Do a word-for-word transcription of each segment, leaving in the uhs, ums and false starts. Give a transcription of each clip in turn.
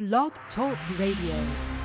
Blog Talk Radio.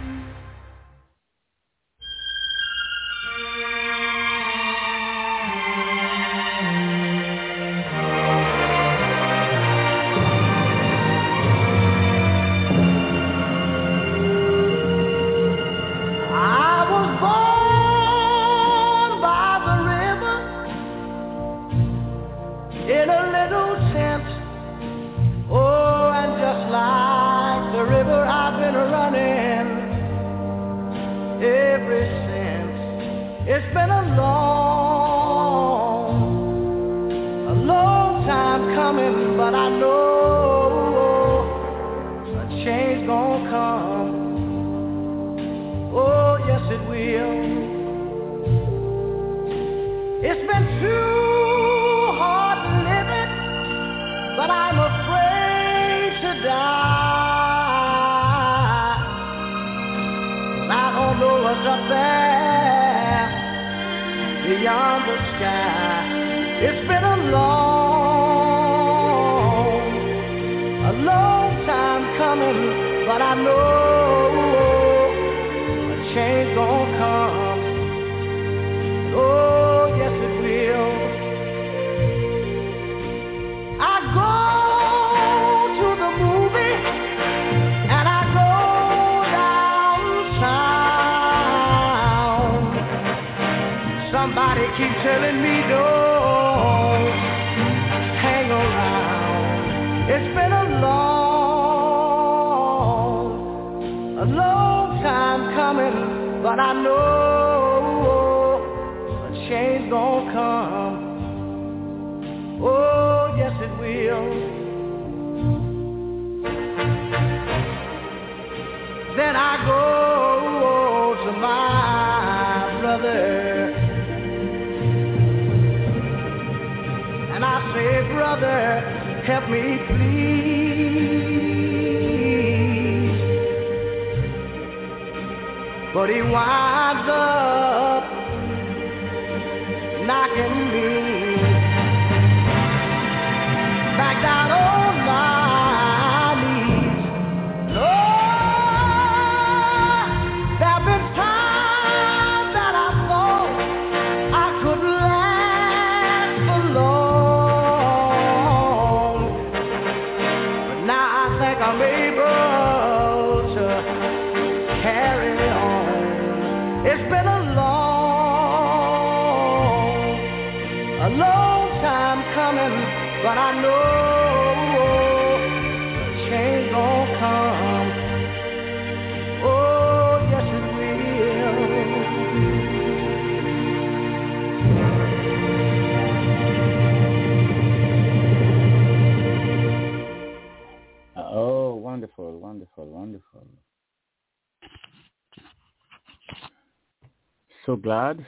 So glad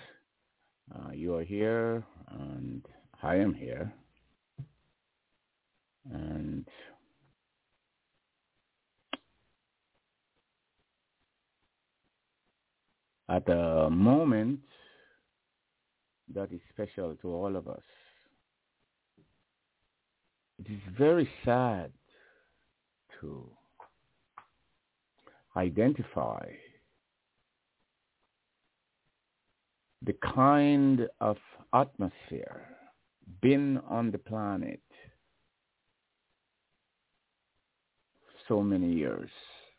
uh, you are here, and I am here. And at a moment that is special to all of us, it is very sad to identify the kind of atmosphere been on the planet so many years.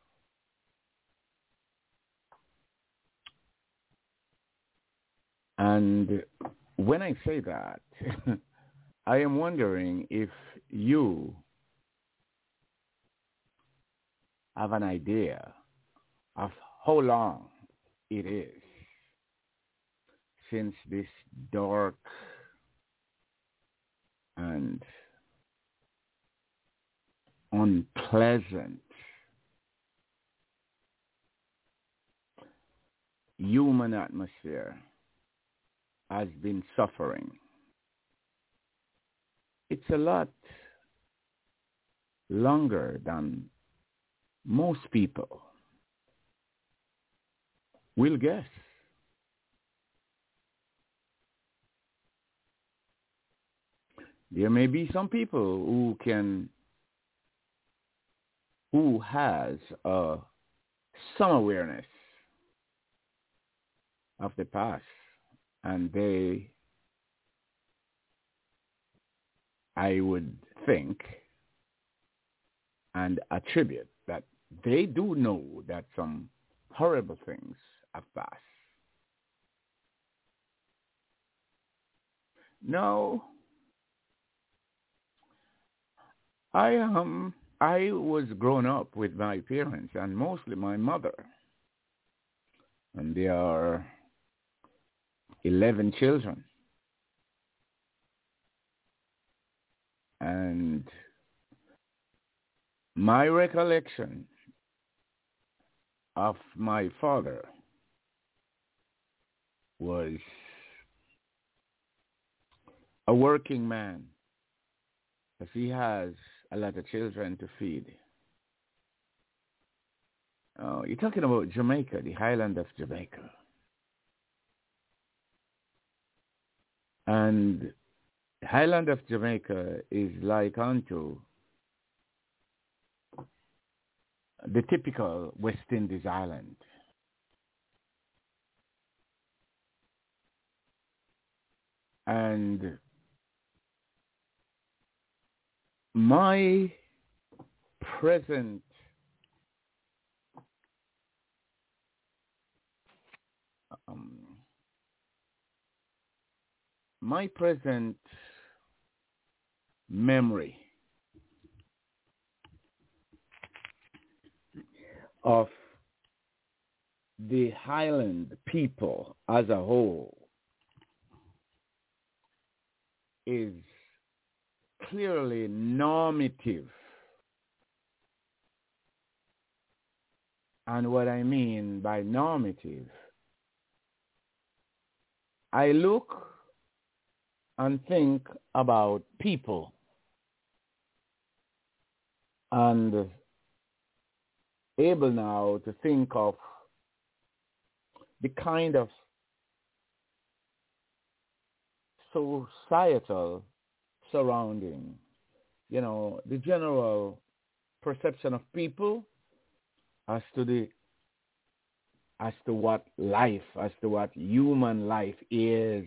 And when I say that, I am wondering if you have an idea of how long it is since this dark and unpleasant human atmosphere has been suffering. It's a lot longer than most people will guess. There may be some people who can who has uh, some awareness of the past, and they, I would think, and attribute that they do know that some horrible things have passed. No, I um I was grown up with my parents and mostly my mother, and there are eleven children, and my recollection of my father was a working man, because he has a lot of children to feed. Oh, you're talking about Jamaica, the highland of Jamaica. And the highland of Jamaica is like unto the typical West Indies island. And my present um, my present memory of the Highland people as a whole is clearly normative. And what I mean by normative, I look and think about people and able now to think of the kind of societal surrounding, you know, the general perception of people as to the as to what life, as to what human life is,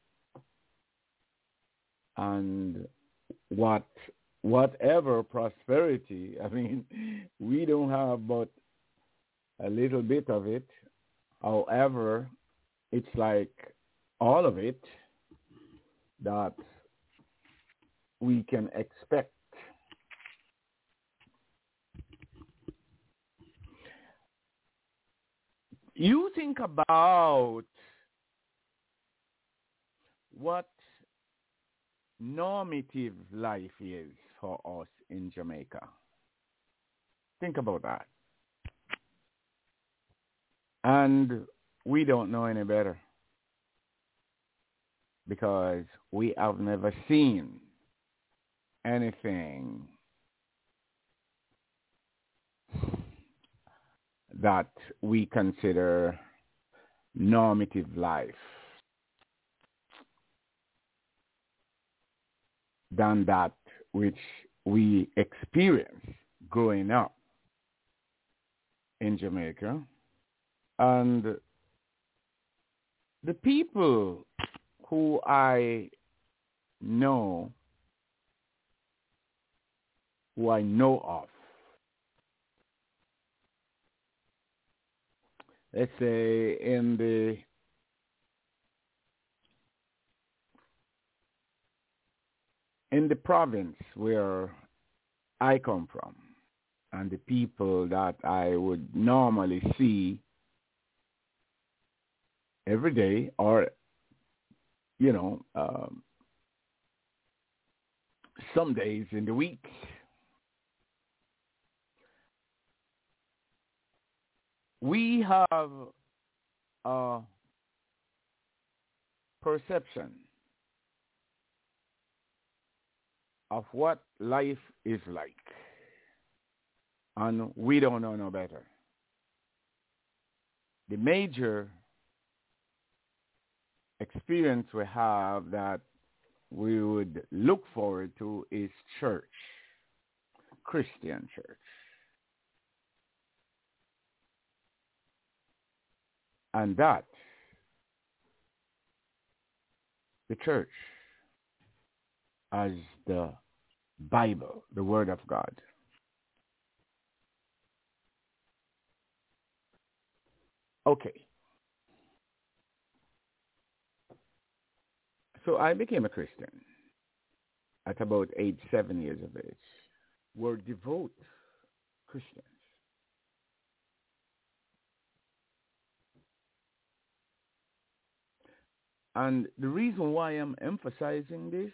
and what whatever prosperity. I mean, we don't have but a little bit of it. However, it's like all of it that we can expect. You think about what normative life is for us in Jamaica. Think about that. And we don't know any better because we have never seen anything that we consider normative life than that which we experience growing up in Jamaica. And the people who I know, who I know of, let's say in the in the province where I come from, and the people that I would normally see every day, or you know, um, some days in the week, we have a perception of what life is like, and we don't know no better. The major experience we have that we would look forward to is church, Christian church. And that, the church, as the Bible, the Word of God. Okay. So I became a Christian at about age seven years of age. We're devout Christians. And the reason why I'm emphasizing this,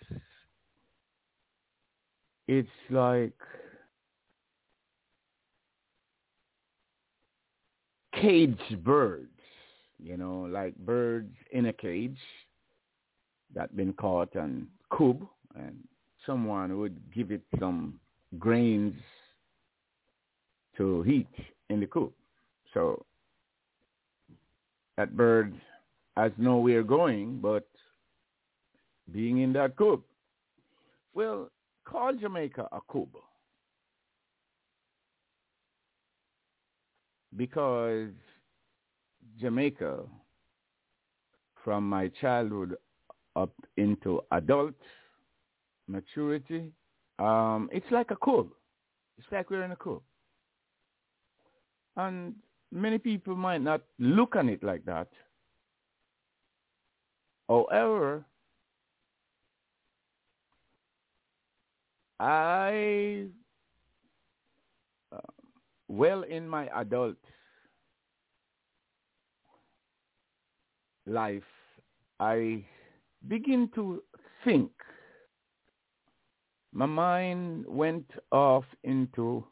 it's like caged birds, you know, like birds in a cage that been caught and coop, and someone would give it some grains to eat in the coop. So that bird has nowhere going but being in that coop. Well, call Jamaica a coop because Jamaica, from my childhood up into adult maturity, um, it's like a coop. It's like we're in a coop. And many people might not look on it like that. However, I, uh, well, in my adult life, I begin to think. My mind went off into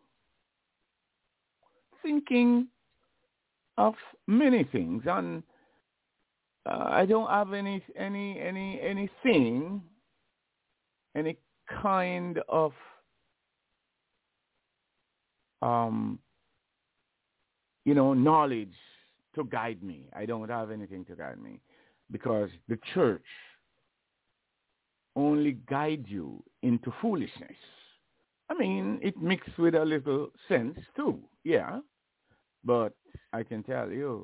thinking of many things, and uh, I don't have any any any anything, any kind of um, you know, knowledge to guide me. I don't have anything to guide me because the church only guide you into foolishness. I mean, it mixed with a little sense too, yeah. But I can tell you,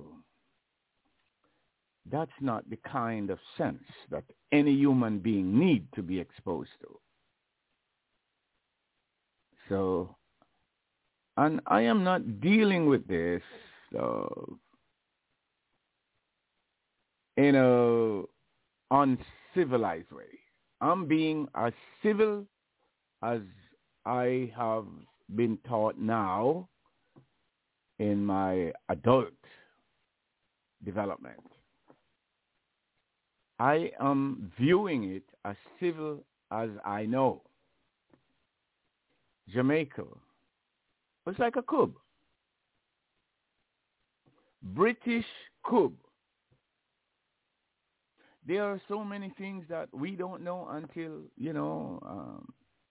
that's not the kind of sense that any human being need to be exposed to. So, and I am not dealing with this uh, in a uncivilized way. I'm being as civil as I have been taught now in my adult development. I am viewing it as civil as I know. Jamaica was like a cub. British cub. There are so many things that we don't know until, you know, um,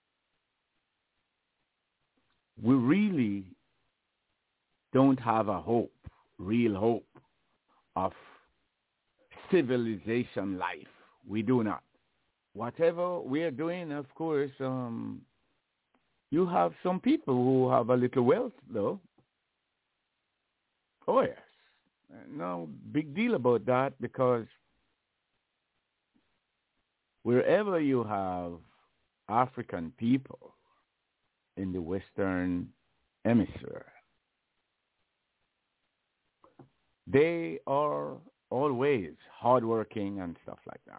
we really don't have a hope, real hope of civilization life. We do not. Whatever we are doing, of course, um, you have some people who have a little wealth, though. Oh, yes. No big deal about that, because wherever you have African people in the Western Hemisphere, they are always hardworking and stuff like that.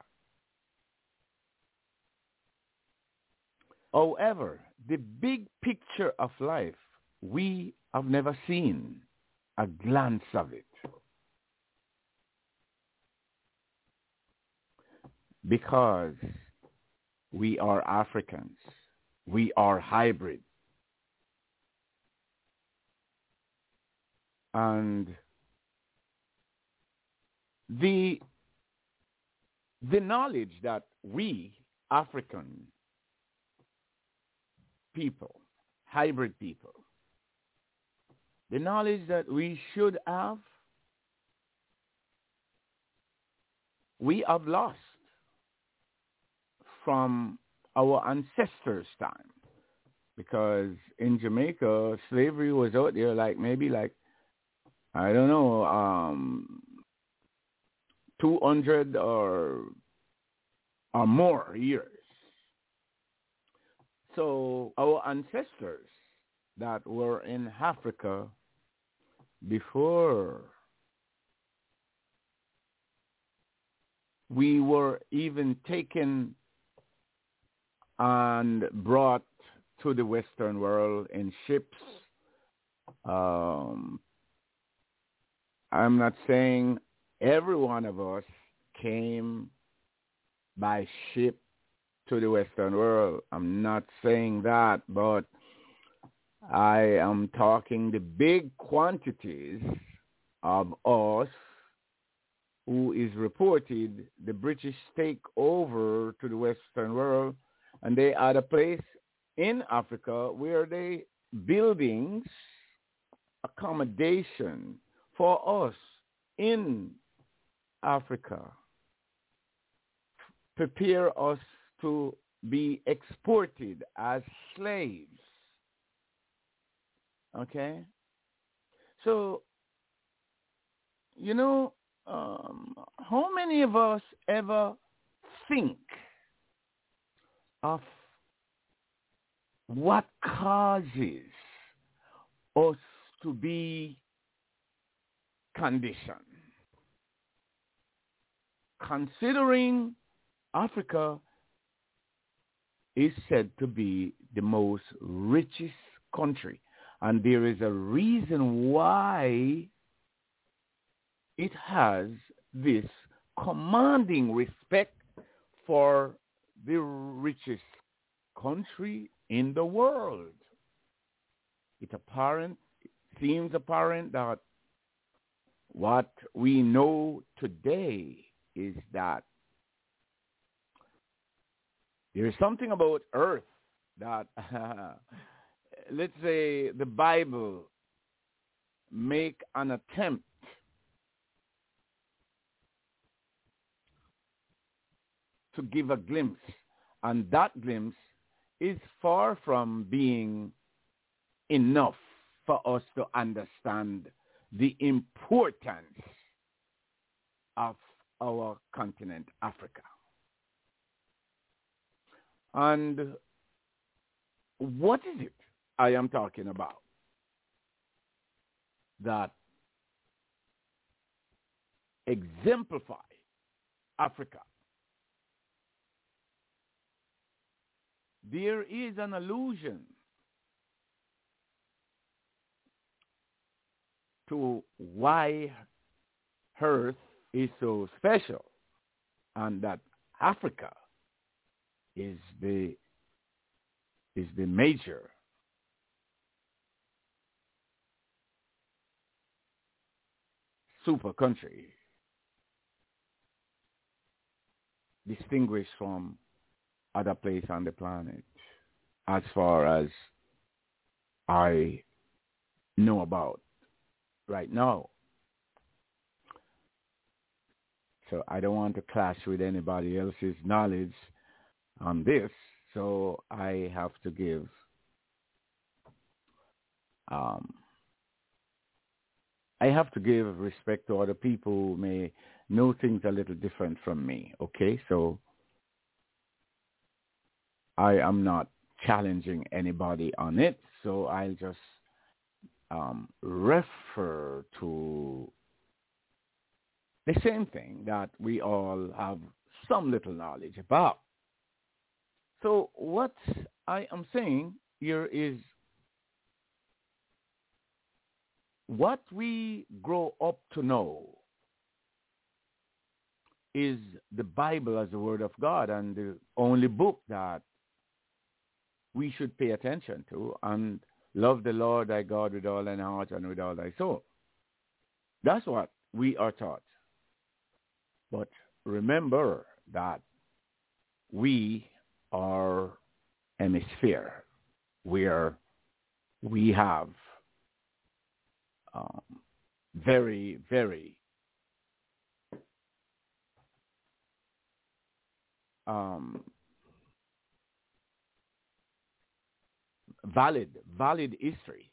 However, the big picture of life, we have never seen a glance of it. Because we are Africans. We are hybrid. And the, the knowledge that we, African people, hybrid people, the knowledge that we should have, we have lost from our ancestors' time. Because in Jamaica, slavery was out there like maybe like, I don't know, um, two hundred or, or more years. So our ancestors that were in Africa before we were even taken and brought to the Western world in ships. Um, I'm not saying every one of us came by ship to the Western world. I'm not saying that, but I am talking the big quantities of us who is reported the British take over to the Western world, and they had a place in Africa where they buildings, accommodation for us in Africa, prepare us to be exported as slaves. Okay? So, you know, um, how many of us ever think of what causes us to be conditioned? Considering Africa is said to be the most richest country, and there is a reason why it has this commanding respect for the richest country in the world. It's apparent, it seems apparent that what we know today is that there is something about earth that, uh, let's say, the Bible make an attempt to give a glimpse, and that glimpse is far from being enough for us to understand the importance of our continent, Africa. And what is it I am talking about that exemplify Africa? There is an allusion to why Earth is so special, and that Africa is the is the major super country, distinguished from other places on the planet, as far as I know about right now. So I don't want to clash with anybody else's knowledge on this, so I have to give um, I have to give respect to other people who may know things a little different from me. Okay, so I am not challenging anybody on it, so I'll just um, refer to the same thing that we all have some little knowledge about. So what I am saying here is what we grow up to know is the Bible as the Word of God, and the only book that we should pay attention to, and love the Lord thy God with all thine heart and with all thy soul. That's what we are taught. But remember that we are hemisphere where we have um, very, very um, valid, valid history.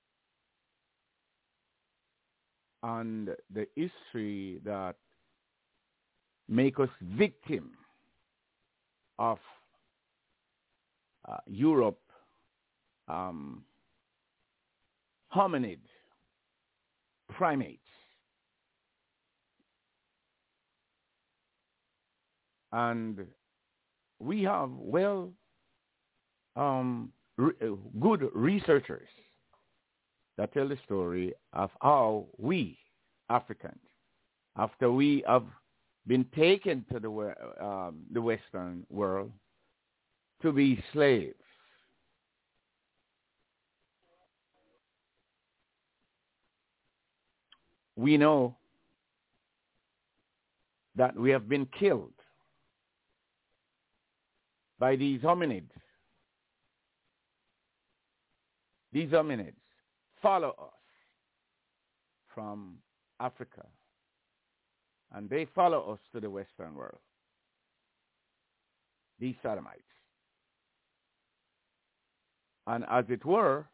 And the history that make us victim of uh, Europe um, hominid primates. And we have, well, um, re- uh, good researchers that tell the story of how we, Africans, after we have been taken to the, we- um, the Western world to be slaves, we know that we have been killed by these hominids. These hominids follow us from Africa, and they follow us to the Western world, these sodomites. And as it were,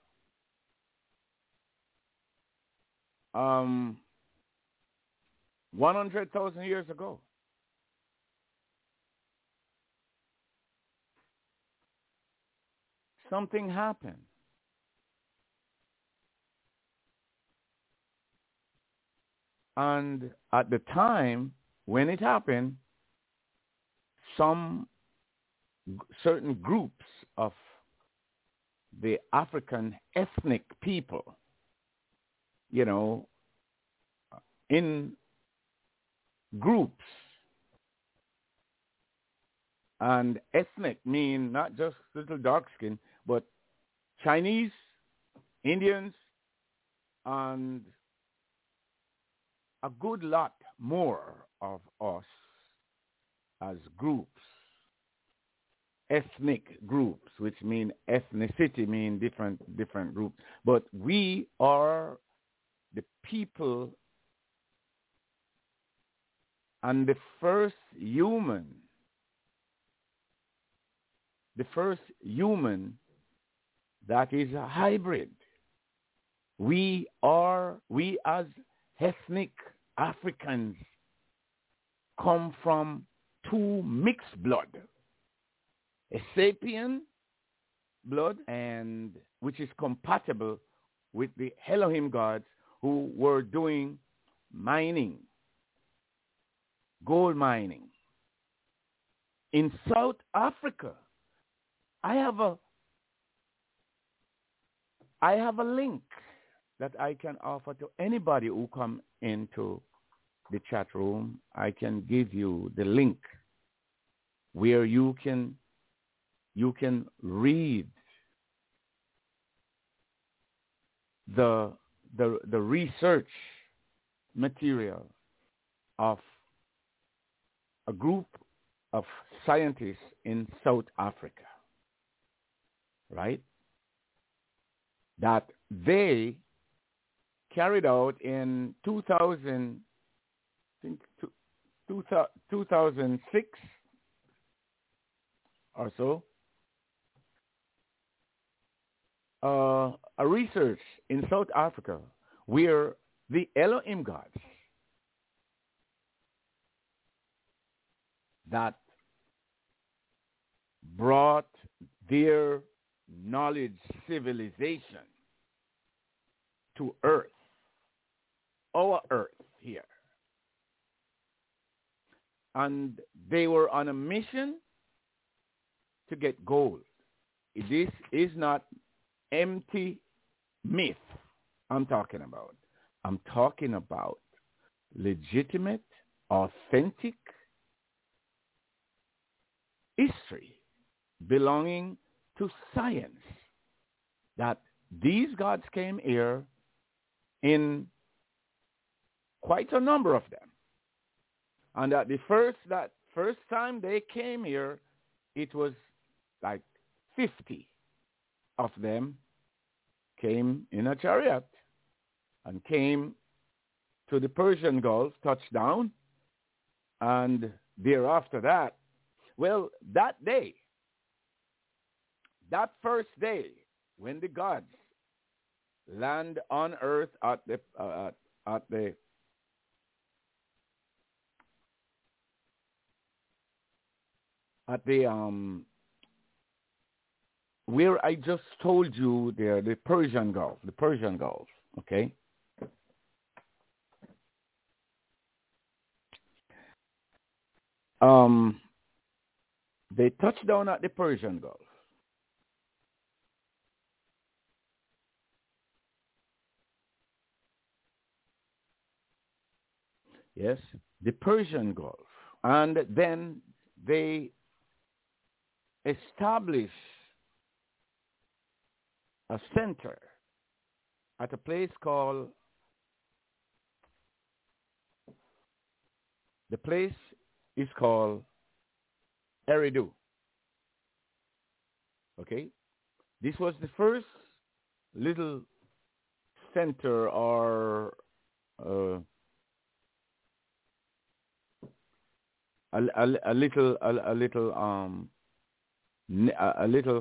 um, one hundred thousand years ago, something happened. And at the time when it happened, some g- certain groups of the African ethnic people, you know, in groups, and ethnic mean not just little dark skin, but Chinese, Indians, and a good lot more of us as groups, ethnic groups, which mean ethnicity, mean different different groups. But we are the people and the first human, the first human that is a hybrid. We are, we as ethnic Africans come from two mixed blood, a sapien blood, and which is compatible with the Elohim gods who were doing mining, gold mining in South Africa. I have a I have a link that I can offer to anybody who come into the chat room. I can give you the link where you can you can read the the the research material of a group of scientists in South Africa, right? That they carried out in two thousand, I think two, two thousand six or so, uh, a research in South Africa where the Elohim gods that brought their knowledge civilization to Earth, our Earth here. And they were on a mission to get gold. This is not empty myth I'm talking about. I'm talking about legitimate, authentic history belonging to science, that these gods came here in quite a number of them. And that the first that first time they came here, it was like fifty of them came in a chariot and came to the Persian Gulf, touched down, and thereafter that, well, that day, that first day, when the gods land on earth at the uh, at the at the um where I just told you there, the Persian Gulf, the Persian Gulf, okay? Um, they touched down at the Persian Gulf. Yes, the Persian Gulf. And then they established a center at a place called, the place is called Eridu. Okay? This was the first little center or uh, a, a, a little a, a little um a, a little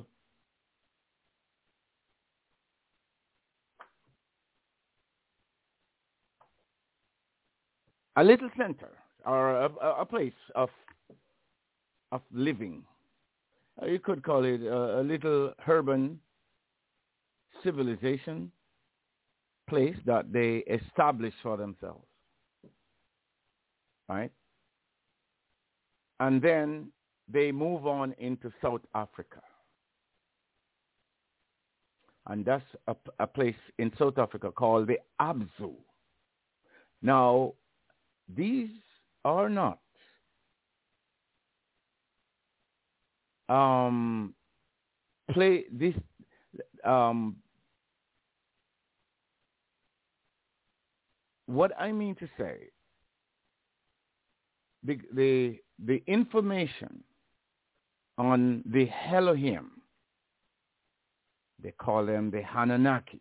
a little center or a, a place of of living. You could call it a, a little urban civilization place that they established for themselves, right? And then they move on into South Africa. And that's a, a place in South Africa called the Abzu. Now, these are not um, play this um, what I mean to say, the the the information on the Elohim, they call them the Anunnaki,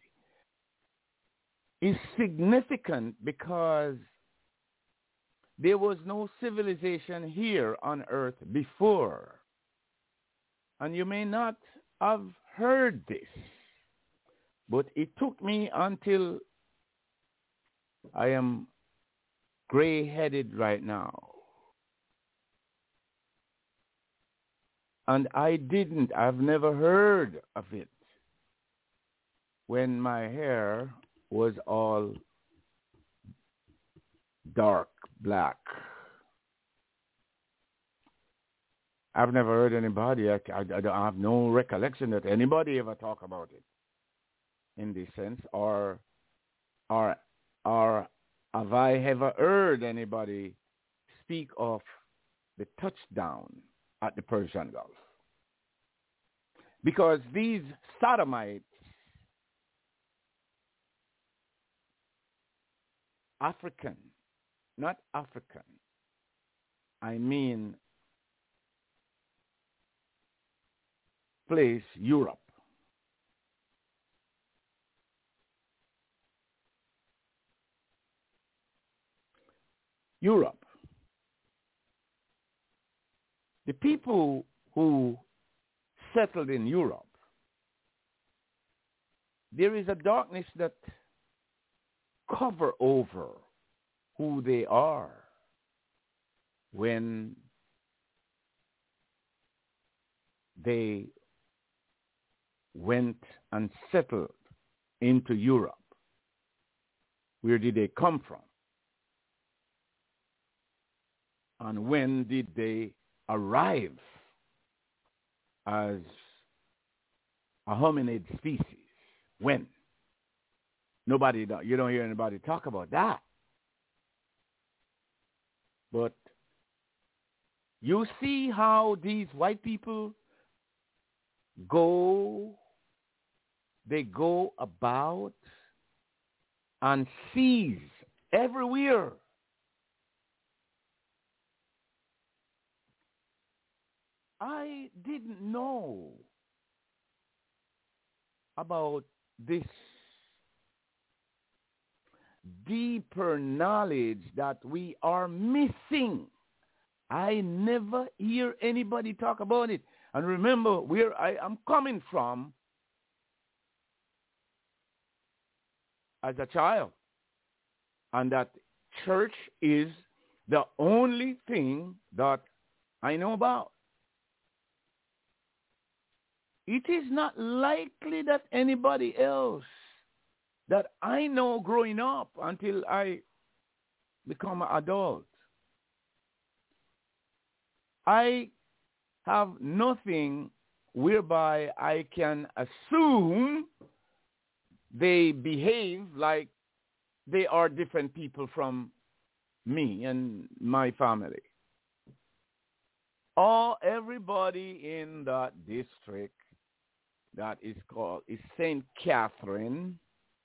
is significant because there was no civilization here on earth before. And you may not have heard this, but it took me until I am gray-headed right now. And I didn't, I've never heard of it when my hair was all dark black. I've never heard anybody, I, I, I don't I have no recollection that anybody ever talk about it in this sense, or, or, or have I ever heard anybody speak of the touchdown at the Persian Gulf? Because these sodomites, African, not African, I mean place Europe. Europe. The people who settled in Europe, there is a darkness that cover over who they are when they went and settled into Europe. Where did they come from? And when did they arrive as a hominid species? When? Nobody, you don't hear anybody talk about that. But you see how these white people go, they go about and seize everywhere. I didn't know about this deeper knowledge that we are missing. I never hear anybody talk about it. And remember where I am coming from as a child. And that church is the only thing that I know about. It is not likely that anybody else that I know growing up until I become an adult, I have nothing whereby I can assume they behave like they are different people from me and my family. All everybody in that district that is called is Saint Catherine,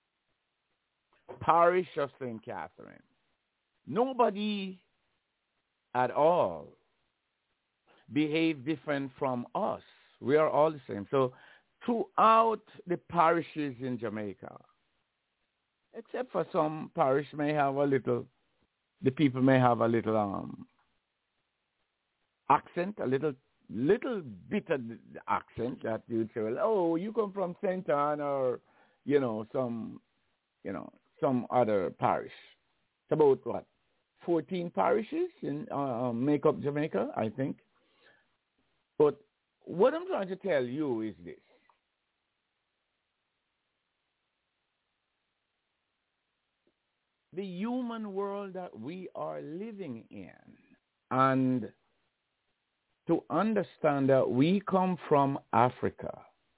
parish of Saint Catherine. Nobody at all behave different from us. We are all the same. So throughout the parishes in Jamaica, except for some parish may have a little, the people may have a little um, accent, a little little bit of accent that you'd say, well, oh, you come from Saint Anne or, you know, some, you know, some other parish. It's about what, fourteen parishes in uh, make up Jamaica, I think. But what I'm trying to tell you is this. The human world that we are living in, and to understand that we come from Africa,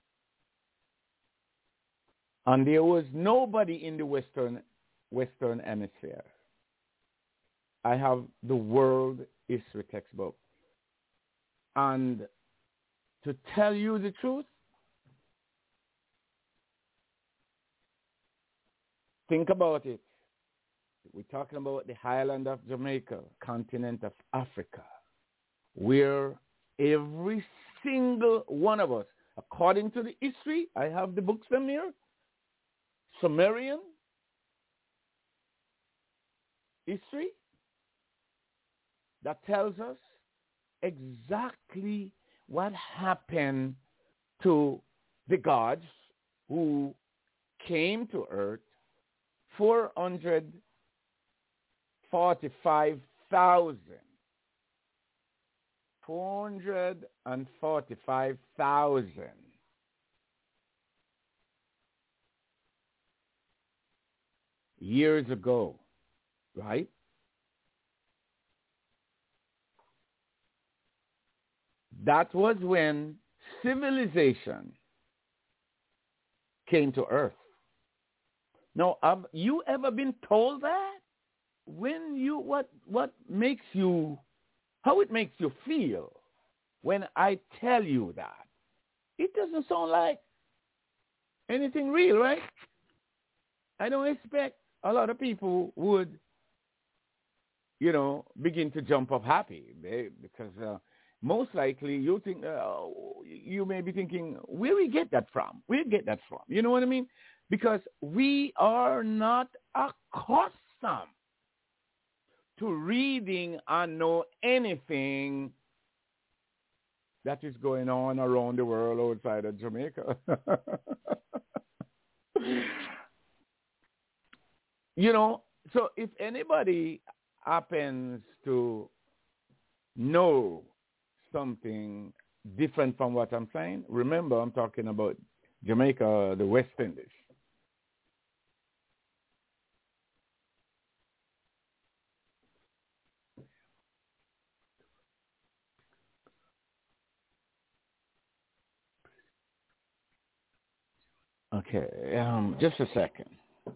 and there was nobody in the Western Western Hemisphere. I have the world history textbook. And to tell you the truth, think about it. We're talking about the highland of Jamaica, continent of Africa, where every single one of us, according to the history, I have the books them here, Sumerian history, that tells us exactly what happened to the gods who came to earth four hundred forty-five thousand. four hundred forty-five thousand years ago, right? That was when civilization came to earth. Now, have you ever been told that? When you, what, what makes you, how it makes you feel when I tell you that? It doesn't sound like anything real, right? I don't expect a lot of people would, you know, begin to jump up happy they, because uh, most likely you think, uh, you may be thinking, where we get that from? Where we get that from? You know what I mean? Because we are not accustomed to reading and know anything that is going on around the world outside of Jamaica. You know, so if anybody happens to know something different from what I'm saying, remember I'm talking about Jamaica, the West Indies. Okay, um, just a second.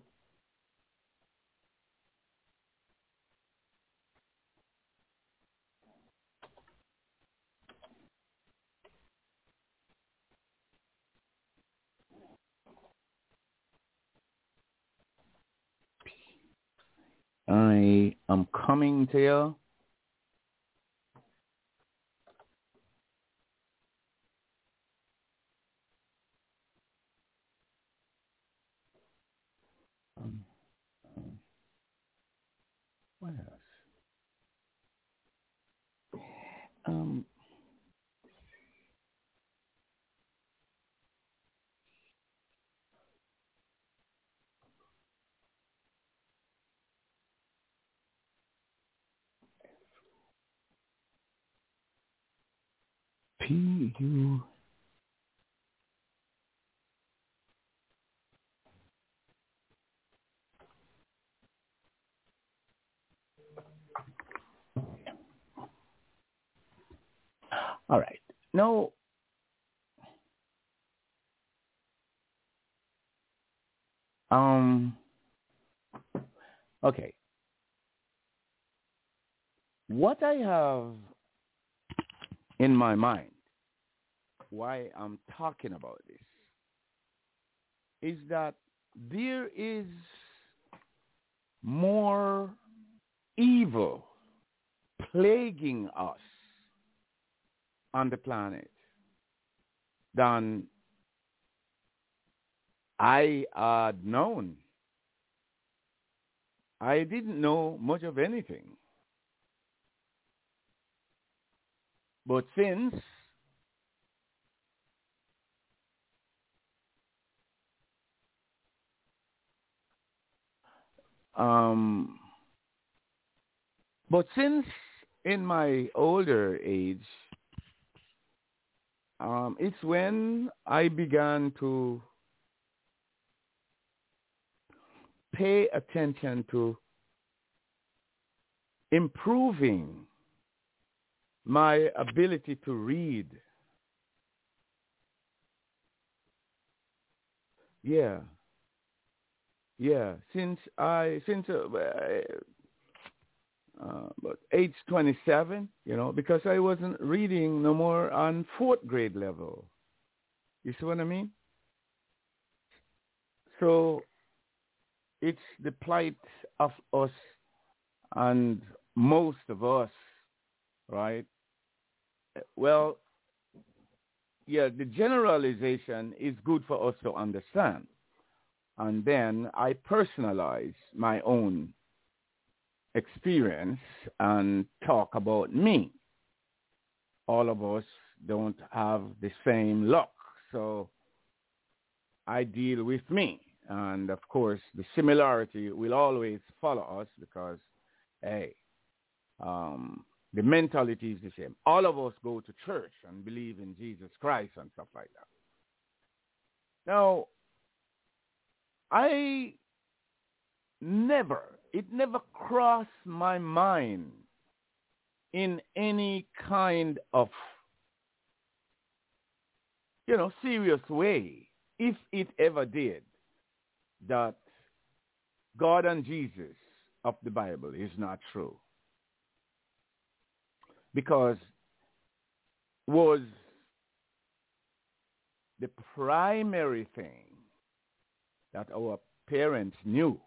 I am coming to you. Um, um, what else? Um, P U All right. Now, um, okay. What I have in my mind, why I'm talking about this, is that there is more evil plaguing us on the planet than I had known. I didn't know much of anything. But since um, but since in my older age, um, it's when I began to pay attention to improving my ability to read. Yeah, yeah. Since I since uh, uh, about age twenty-seven, you know, because I wasn't reading no more on fourth grade level. You see what I mean? So it's the plight of us and most of us, right? Well, yeah, the generalization is good for us to understand. And then I personalize my own experience and talk about me. All of us don't have the same luck. So I deal with me. And of course, the similarity will always follow us because, hey, um, the mentality is the same. All of us go to church and believe in Jesus Christ and stuff like that. Now, I never, it never crossed my mind in any kind of, you know, serious way, if it ever did, that God and Jesus of the Bible is not true. Because was the primary thing that our parents knew.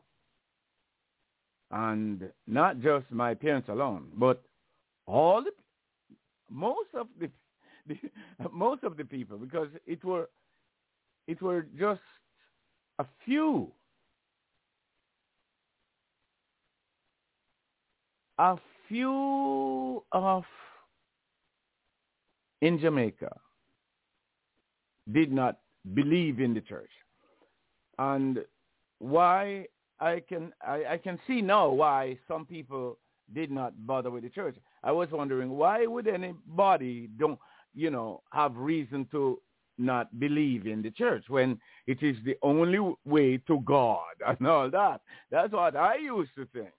And not just my parents alone, but all the, most of the, the most of the people, because it were, it were just a few, a few of in Jamaica did not believe in the church. And why I can I, I can see now why some people did not bother with the church. I was wondering, why would anybody don't you know have reason to not believe in the church when it is the only way to God and all that? That's what I used to think.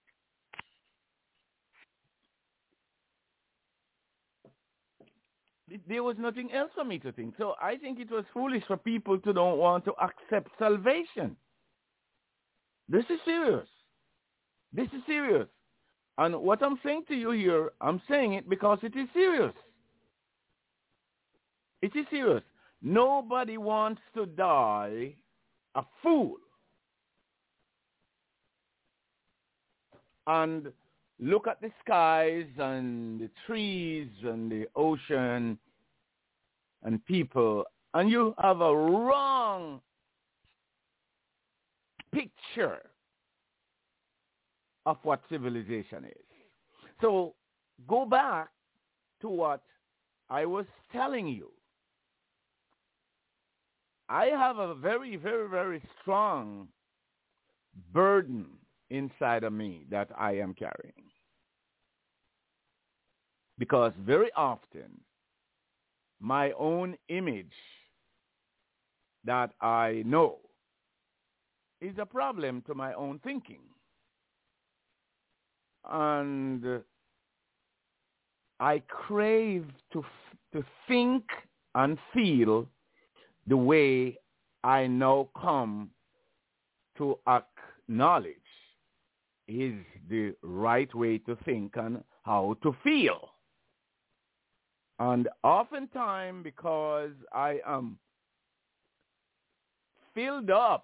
There was nothing else for me to think. So I think it was foolish for people to don't want to accept salvation. This is serious. This is serious. And what I'm saying to you here, I'm saying it because it is serious. It is serious. Nobody wants to die a fool and look at the skies and the trees and the ocean and people, and you have a wrong picture of what civilization is. So go back to what I was telling you. I have a very, very, very strong burden inside of me that I am carrying. Because very often, my own image that I know is a problem to my own thinking. and I crave to to think and feel the way I now come to acknowledge is the right way to think and how to feel. And oftentimes, because I am filled up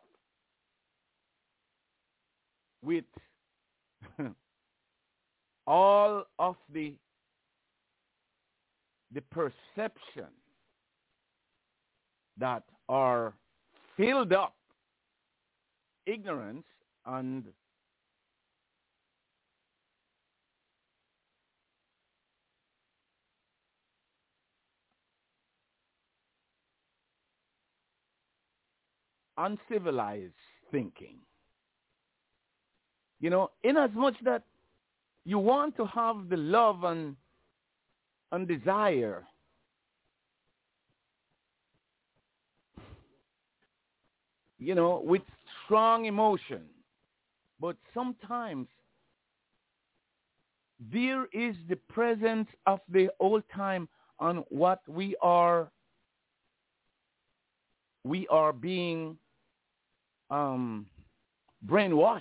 with all of the the perception that are filled up ignorance and uncivilized thinking. You know, in as much that you want to have the love and, and desire you know, with strong emotion. But sometimes there is the presence of the old time on what we are we are being um, brainwashed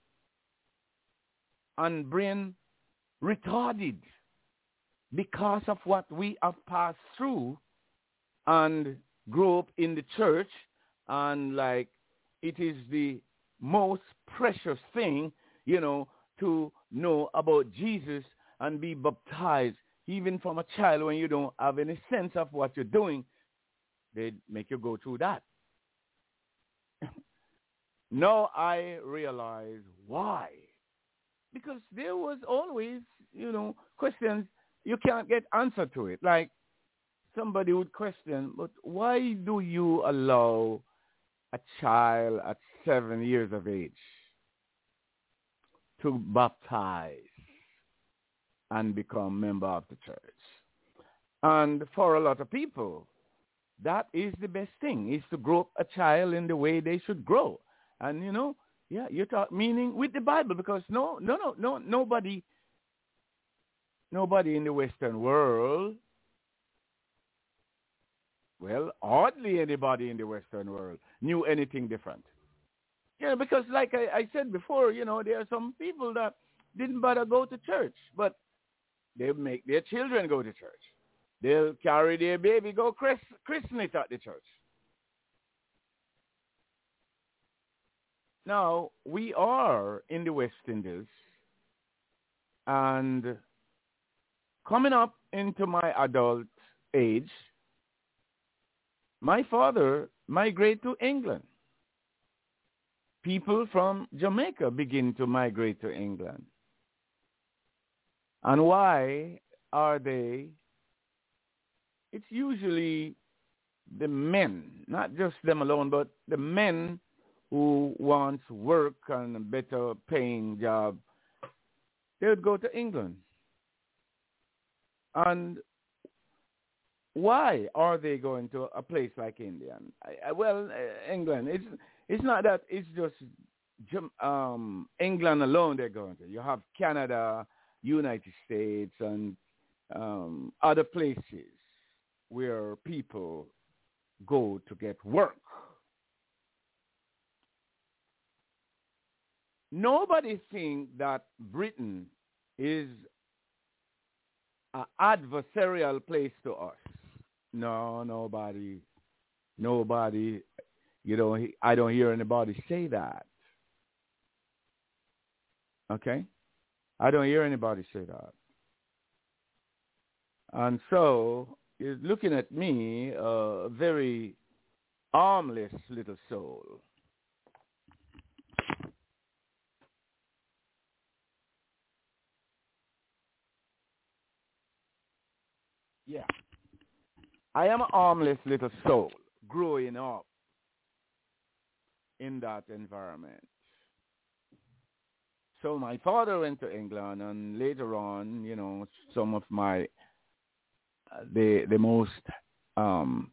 and brain retarded because of what we have passed through and grew up in the church, and like it is the most precious thing, you know, to know about Jesus and be baptized. Even from a child, when you don't have any sense of what you're doing, they make you go through that. Now I realize why. Because there was always, you know, questions you can't get answer to it. Like somebody would question, but why do you allow a child at seven years of age to baptize and become a member of the church? And for a lot of people, that is the best thing, is to grow up a child in the way they should grow. And, you know, yeah, you talk meaning with the Bible, because no, no, no, no, nobody, nobody in the Western world, well, hardly anybody in the Western world knew anything different. Yeah, because like I, I said before, you know, there are some people that didn't bother go to church, but they make their children go to church. They'll carry their baby, go christ, christen it at the church. Now, we are in the West Indies, and coming up into my adult age, my father migrated to England. People from Jamaica begin to migrate to England. And why are they? It's usually the men, not just them alone, but the men who want work and a better paying job. They would go to England. And why are they going to a place like India? I, I, well, uh, England, it's, it's not that it's just um, England alone they're going to. You have Canada, United States, and um, other places where people go to get work. Nobody thinks that Britain is an adversarial place to us. No, nobody, nobody, you know, I don't hear anybody say that. Okay? I don't hear anybody say that. And so, you're looking at me, a uh, very armless little soul. Yeah. I am an armless little soul growing up in that environment. So my father went to England, and later on, you know, some of my, uh, the the most, um,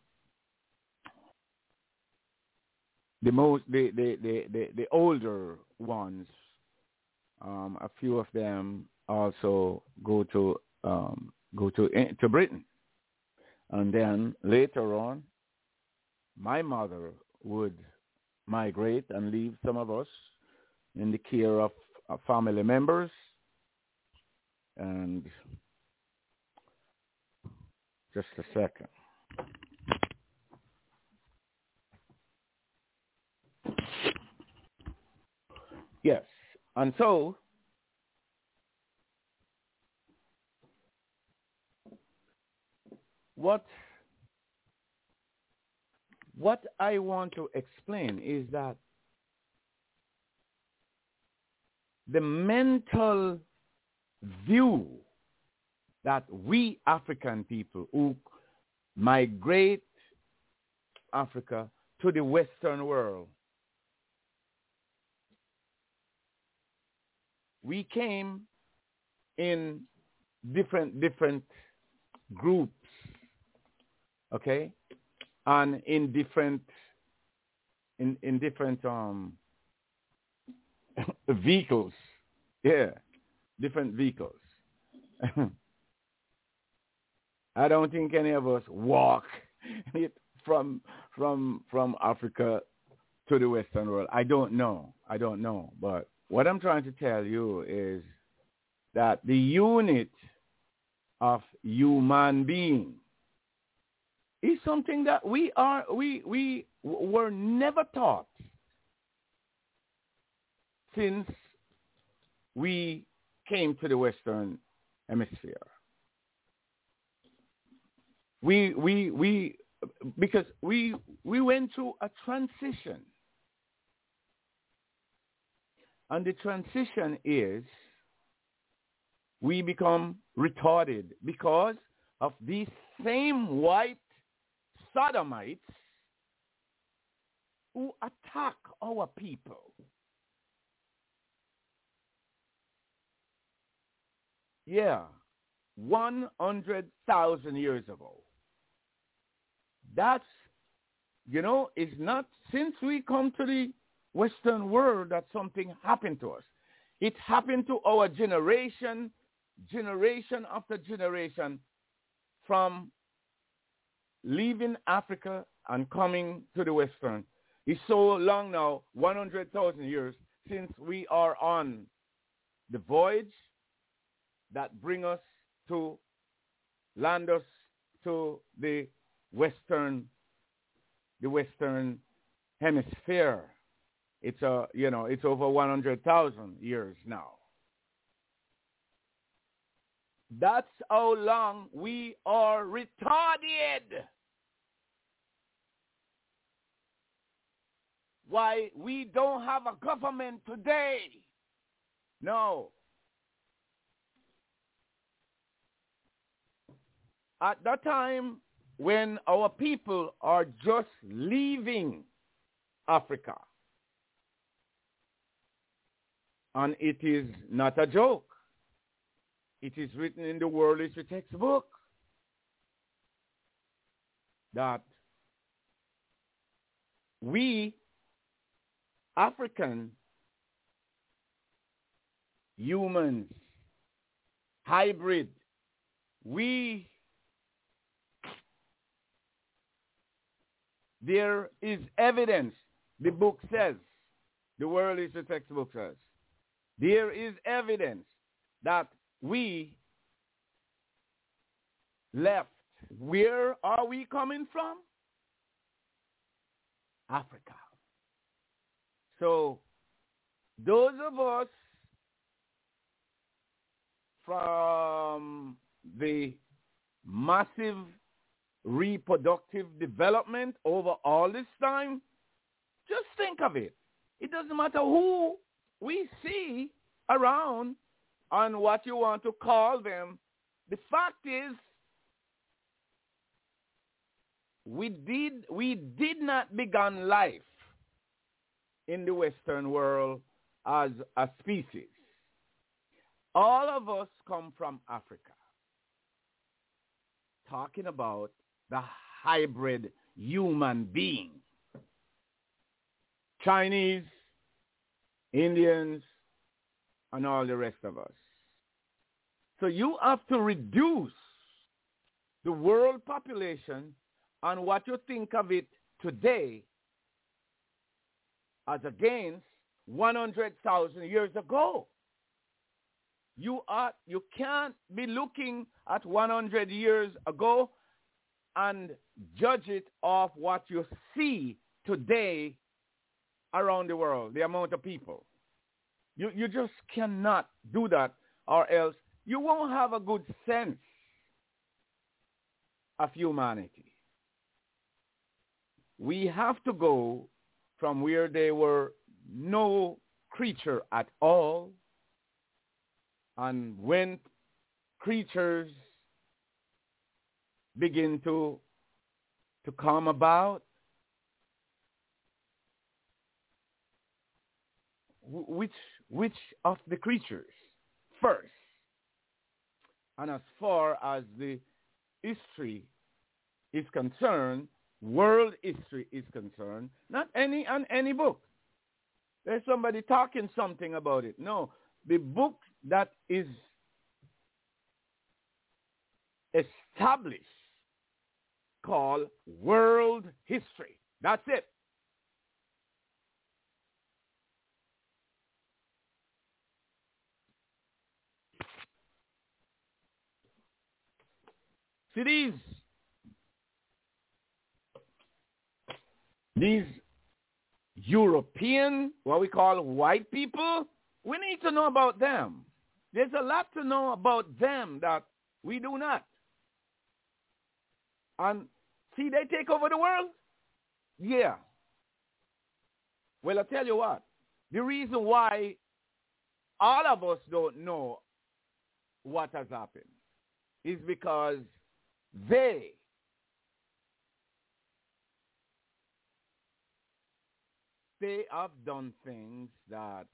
the most, the, the, the, the, the older ones, um, a few of them also go to um, go to to Britain, and then later on, my mother would migrate and leave some of us in the care of, of family members, and just a second. Yes, and so what what I want to explain is that the mental view that we African people who migrate Africa to the Western world, we came in different different groups, okay, and in different in in different um vehicles, yeah, different vehicles. I don't think any of us walk it from from from Africa to the Western world. I don't know. I don't know. But what I'm trying to tell you is that the unit of human being is something that we are we we were never taught since we came to the Western Hemisphere. We we we because we we went through a transition. And the transition is we become retarded because of these same white sodomites who attack our people. Yeah, one hundred thousand years ago. That's, you know, it's not since we come to the Western world that something happened to us. It happened to our generation, generation after generation, from leaving Africa and coming to the Western. It's so long now, one hundred thousand years, since we are on the voyage that bring us to land us to the Western, the Western Hemisphere. It's a, you know, it's over one hundred thousand years now. That's how long we are retarded. Why we don't have a government today? No. At that time when our people are just leaving Africa, and it is not a joke. It is written in the World History textbook that we, African humans, hybrid, we, there is evidence, the book says, the World History textbook says, there is evidence that we left. Where are we coming from? Africa. So those of us from the massive reproductive development over all this time, just think of it. It doesn't matter who we see around on what you want to call them. The fact is, we did we did not begin life in the Western world as a species. All of us come from Africa. Talking about the hybrid human being. Chinese, Indians, and all the rest of us. So you have to reduce the world population and what you think of it today as against one hundred thousand years ago. You are you can't be looking at one hundred years ago and judge it off what you see today around the world, the amount of people. You you just cannot do that, or else you won't have a good sense of humanity. We have to go from where there were no creature at all, and when creatures begin to to come about, which which of the creatures first? And as far as the history is concerned, world history is concerned, not any on any book. There's somebody talking something about it. No, the book that is established called world history. That's it. See these, these European, what we call white people, we need to know about them. There's a lot to know about them that we do not. And see, they take over the world? Yeah. Well, I tell you what, the reason why all of us don't know what has happened is because they they have done things that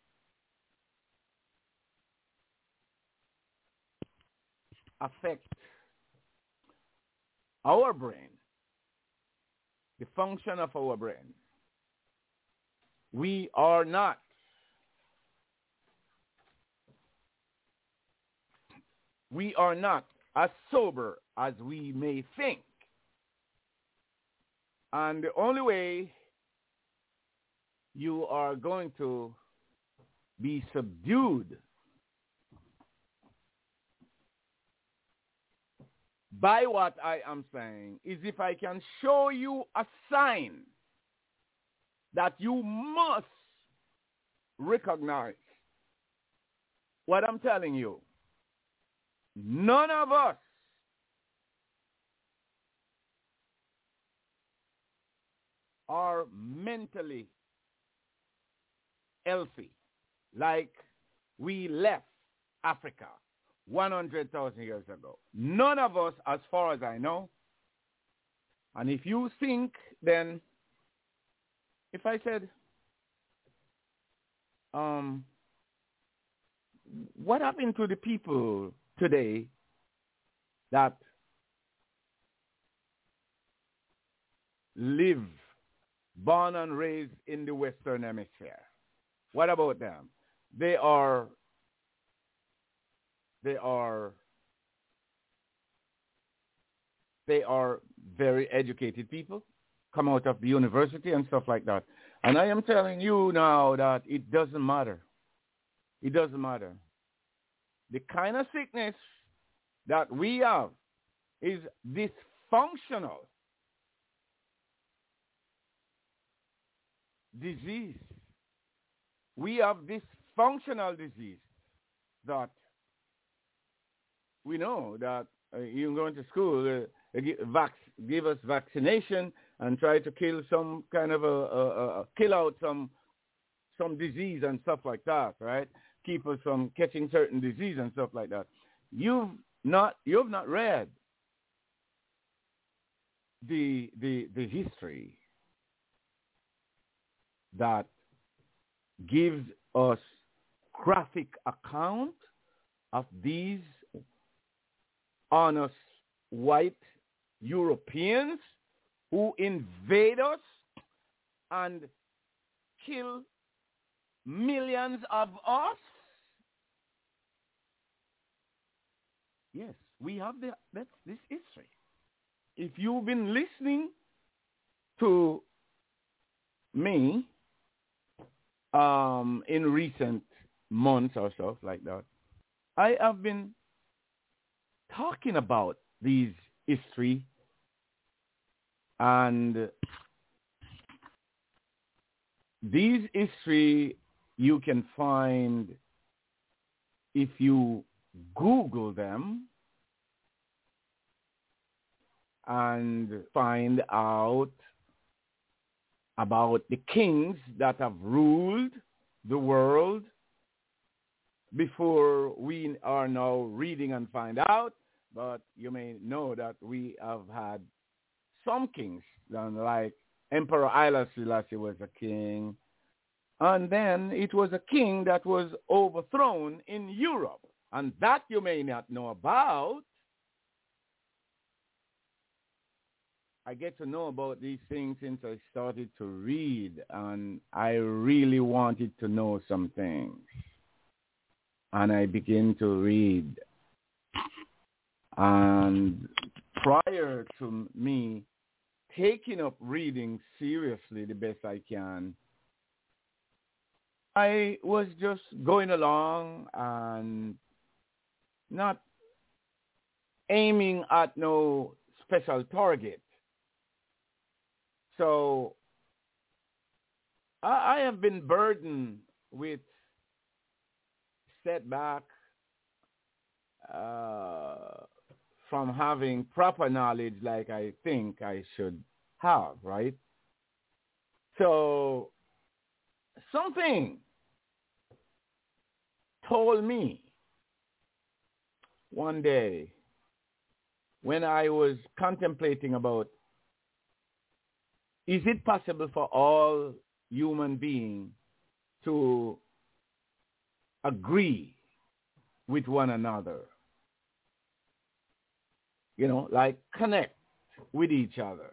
affect our brain, the function of our brain. We are not we are not as sober as we may think. And the only way you are going to be subdued by what I am saying is if I can show you a sign that you must recognize what I'm telling you. None of us are mentally healthy like we left Africa one hundred thousand years ago. None of us, as far as I know. And if you think, then, if I said, um, what happened to the people today that live, born and raised in the Western Hemisphere? What about them? They are, they are, they are very educated people, come out of the university and stuff like that. And I am telling you now that it doesn't matter. It doesn't matter. The kind of sickness that we have is dysfunctional disease. We have dysfunctional disease that we know that uh, you're going to school, uh, give, vac- give us vaccination and try to kill some kind of a, a, a kill out some some disease and stuff like that, right? Keep us from catching certain disease and stuff like that. You've not you've not read the the the history that gives us graphic account of these honest white Europeans who invade us and kill millions of us. Yes, we have the, that's this history. If you've been listening to me um, in recent months or so, like that, I have been talking about these history, and these history you can find if you Google them and find out about the kings that have ruled the world before we are now reading and find out. But you may know that we have had some kings, like Emperor Haile Selassie was a king, and then it was a king that was overthrown in Europe, and that you may not know about. I get to know about these things since I started to read, and I really wanted to know some things. And I began to read. And prior to me taking up reading seriously the best I can, I was just going along and not aiming at no special target. So I, I have been burdened with setback uh, from having proper knowledge like I think I should have, right? So something told me one day when I was contemplating about, is it possible for all human beings to agree with one another? You know, like connect with each other.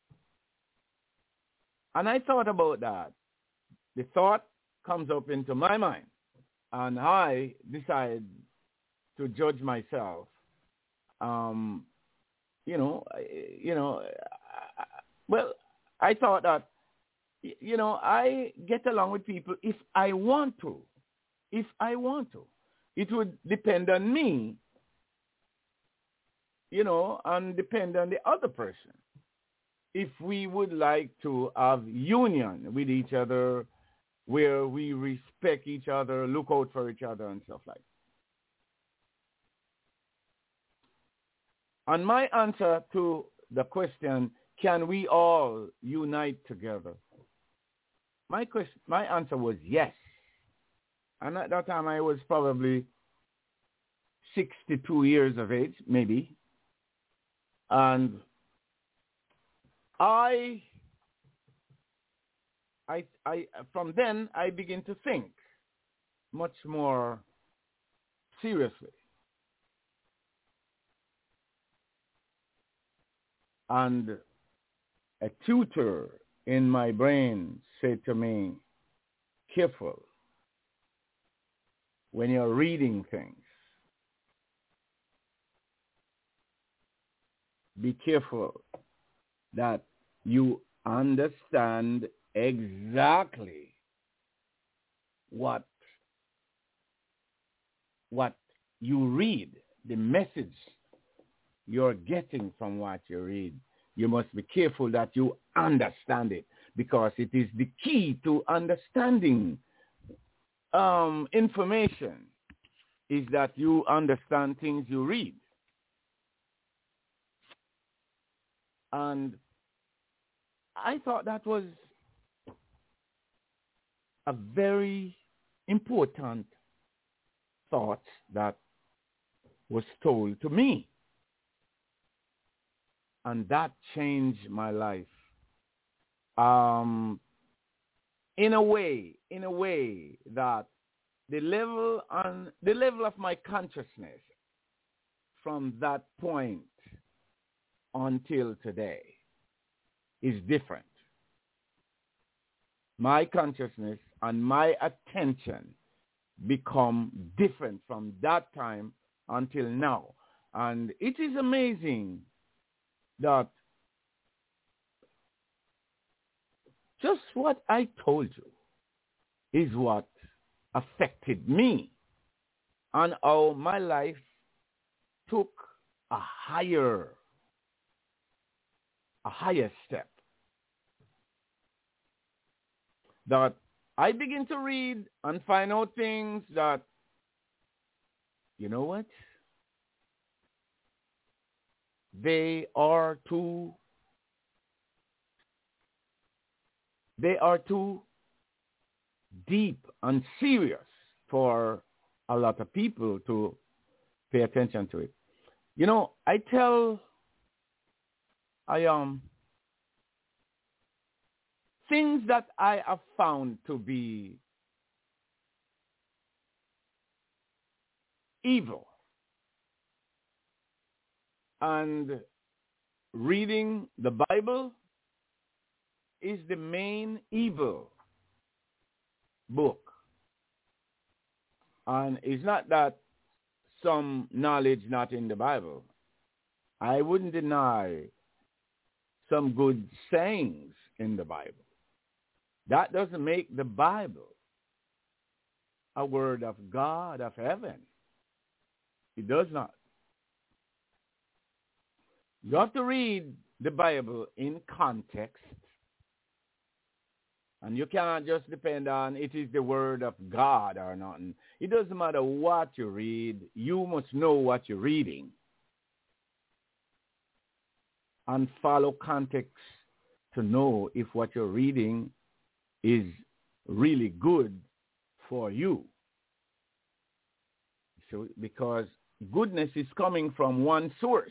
And I thought about that. The thought comes up into my mind, and I decide to judge myself. Um, you know, you know, well, I thought that, you know, I get along with people if I want to. If I want to. It would depend on me, you know, and depend on the other person. If we would like to have union with each other, where we respect each other, look out for each other, and stuff like that. And my answer to the question, can we all unite together? My question, my answer was yes. And at that time, I was probably sixty-two years of age, maybe. And I, I, I, from then, I begin to think much more seriously. And a tutor in my brain said to me, careful when you're reading things. Be careful that you understand exactly what, what you read, the message you're getting from what you read. You must be careful that you understand it, because it is the key to understanding um, information, is that you understand things you read. And I thought that was a very important thought that was told to me. And that changed my life. Um, in a way, in a way that the level on the level of my consciousness from that point until today is different. My consciousness and my attention become different from that time until now. And it is amazing that just what I told you is what affected me and how my life took a higher, a higher step. That I begin to read and find out things that, you know what? They are too, they are too deep and serious for a lot of people to pay attention to it. You know, I tell, I um, things that I have found to be evil. And reading the Bible is the main evil book. And it's not that some knowledge not in the Bible. I wouldn't deny some good sayings in the Bible. That doesn't make the Bible a word of God of heaven. It does not. You have to read the Bible in context. And you cannot just depend on it is the word of God or not. It doesn't matter what you read. You must know what you're reading. And follow context to know if what you're reading is really good for you. So, because goodness is coming from one source.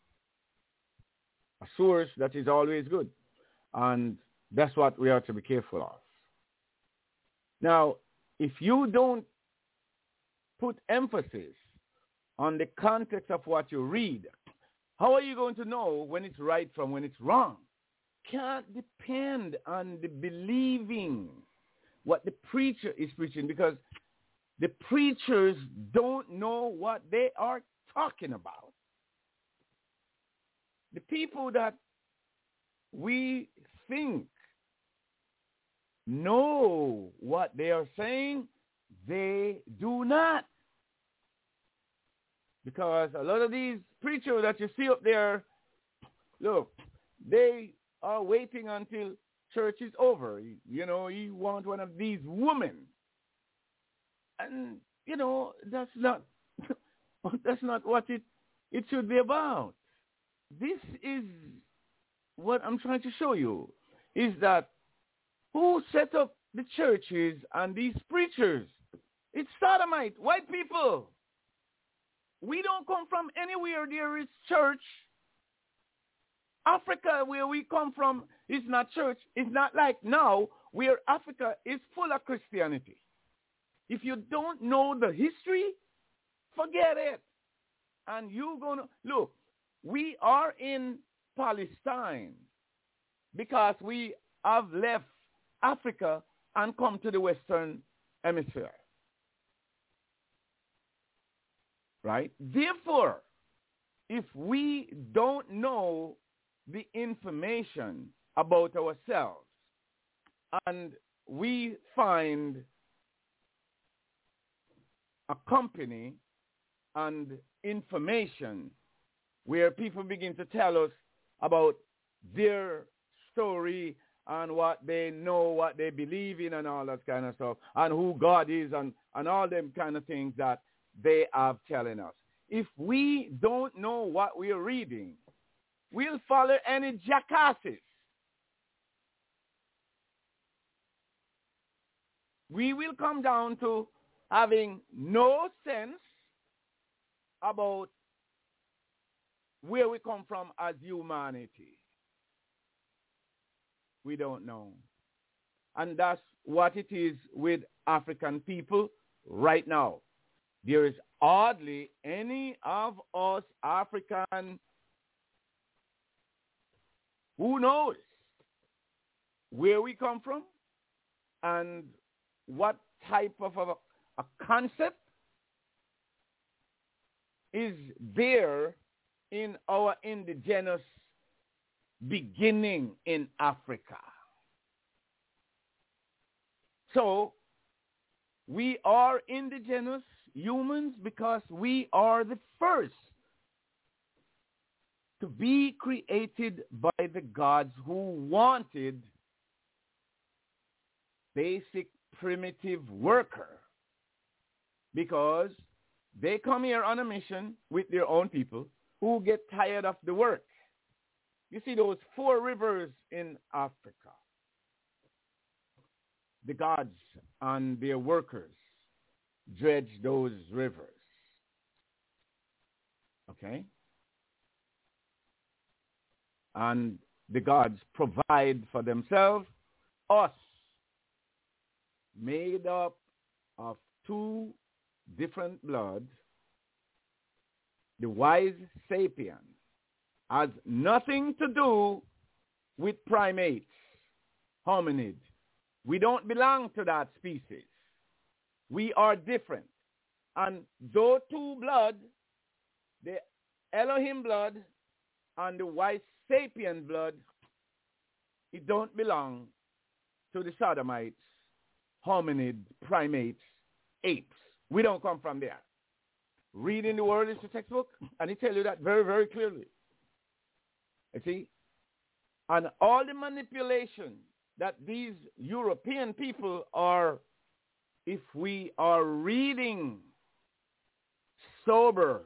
A source that is always good. And that's what we have to be careful of. Now, if you don't put emphasis on the context of what you read, how are you going to know when it's right from when it's wrong? Can't depend on the believing what the preacher is preaching, because the preachers don't know what they are talking about. The people that we think know what they are saying, they do not. Because a lot of these preachers that you see up there, look, they are waiting until church is over. You know, you want one of these women. And, you know, that's not that's not what it, it should be about. This is what I'm trying to show you, is that who set up the churches and these preachers? It's sodomite, white people. We don't come from anywhere there is church. Africa, where we come from, is not church. It's not like now where Africa is full of Christianity. If you don't know the history, forget it. And you're going to, look, we are in Palestine because we have left Africa and come to the Western Hemisphere. Right? Therefore, if we don't know the information about ourselves and we find a company and information where people begin to tell us about their story and what they know, what they believe in and all that kind of stuff, and who God is and, and all them kind of things that they are telling us. If we don't know what we are reading, we'll follow any jackasses. We will come down to having no sense about where we come from as humanity. We don't know. And that's what it is with African people right now. There is hardly any of us African who knows where we come from and what type of a, a concept is there in our indigenous beginning in Africa. So we are indigenous humans because we are the first to be created by the gods who wanted basic primitive worker, because they come here on a mission with their own people who get tired of the work. You see those four rivers in Africa. The gods and their workers dredge those rivers. Okay? And the gods provide for themselves us, made up of two different bloods. The wise sapien has nothing to do with primates, hominids. We don't belong to that species. We are different. And those two blood, the Elohim blood and the wise sapien blood, it don't belong to the sodomites, hominid, primates, apes. We don't come from there. Reading the Word is the textbook, and it tells you that very, very clearly. You see? And all the manipulation that these European people are, if we are reading sober,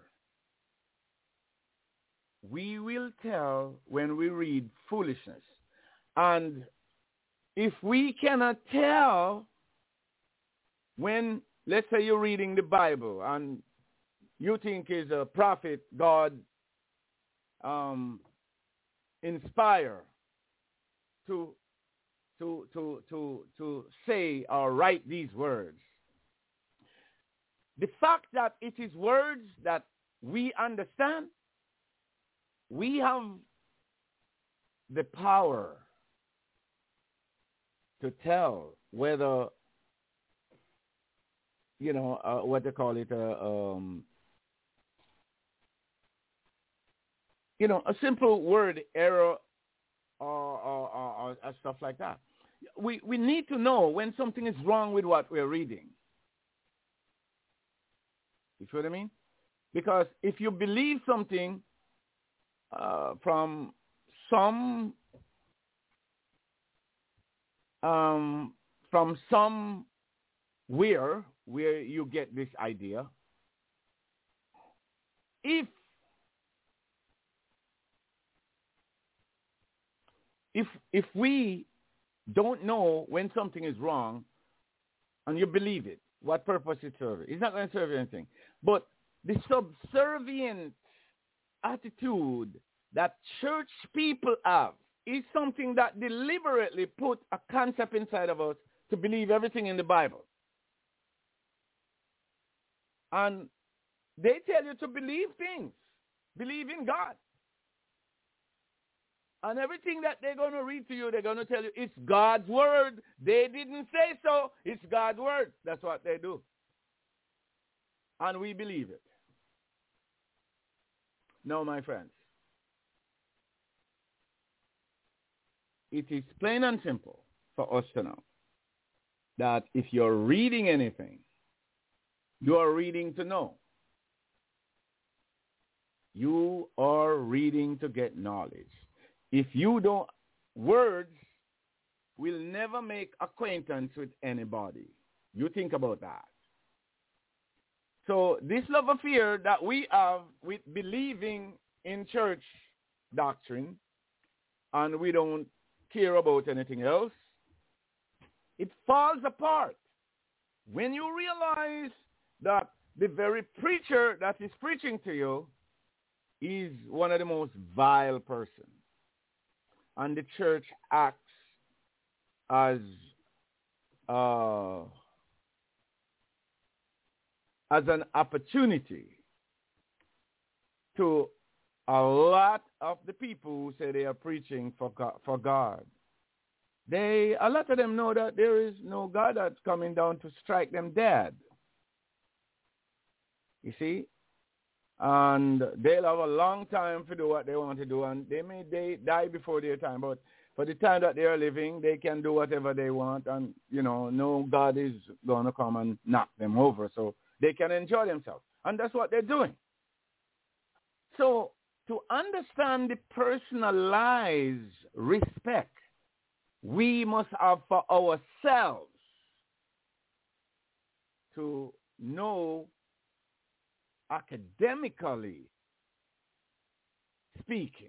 we will tell when we read foolishness. And if we cannot tell when, let's say you're reading the Bible and you think is a prophet, God um, inspire to to to to to say or write these words. The fact that it is words that we understand, we have the power to tell whether, you know, uh, what they call it, uh, um, you know, a simple word error or, or, or, or stuff like that. We, we need to know when something is wrong with what we're reading. You see what I mean? Because if you believe something uh, from some um, from somewhere where you get this idea, if if if we don't know when something is wrong and you believe it, what purpose it serves? It's not going to serve you anything. But the subservient attitude that church people have is something that deliberately put a concept inside of us to believe everything in the Bible. And they tell you to believe things. Believe in God. And everything that they're going to read to you, they're going to tell you it's God's word. They didn't say so. It's God's word. That's what they do. And we believe it. No, my friends. It is plain and simple for us to know that if you're reading anything, you are reading to know. You are reading to get knowledge. If you don't, words will never make acquaintance with anybody. You think about that. So this love affair that we have with believing in church doctrine, and we don't care about anything else, it falls apart when you realize that the very preacher that is preaching to you is one of the most vile persons. And the church acts as uh, as an opportunity to a lot of the people who say they are preaching for God, for God. They, a lot of them know that there is no God that's coming down to strike them dead. You see? and they'll have a long time to do what they want to do, and they may they die before their time, but for the time that they are living, they can do whatever they want, and, you know, no God is going to come and knock them over, so they can enjoy themselves, and that's what they're doing. So to understand the personalized respect we must have for ourselves, to know academically speaking,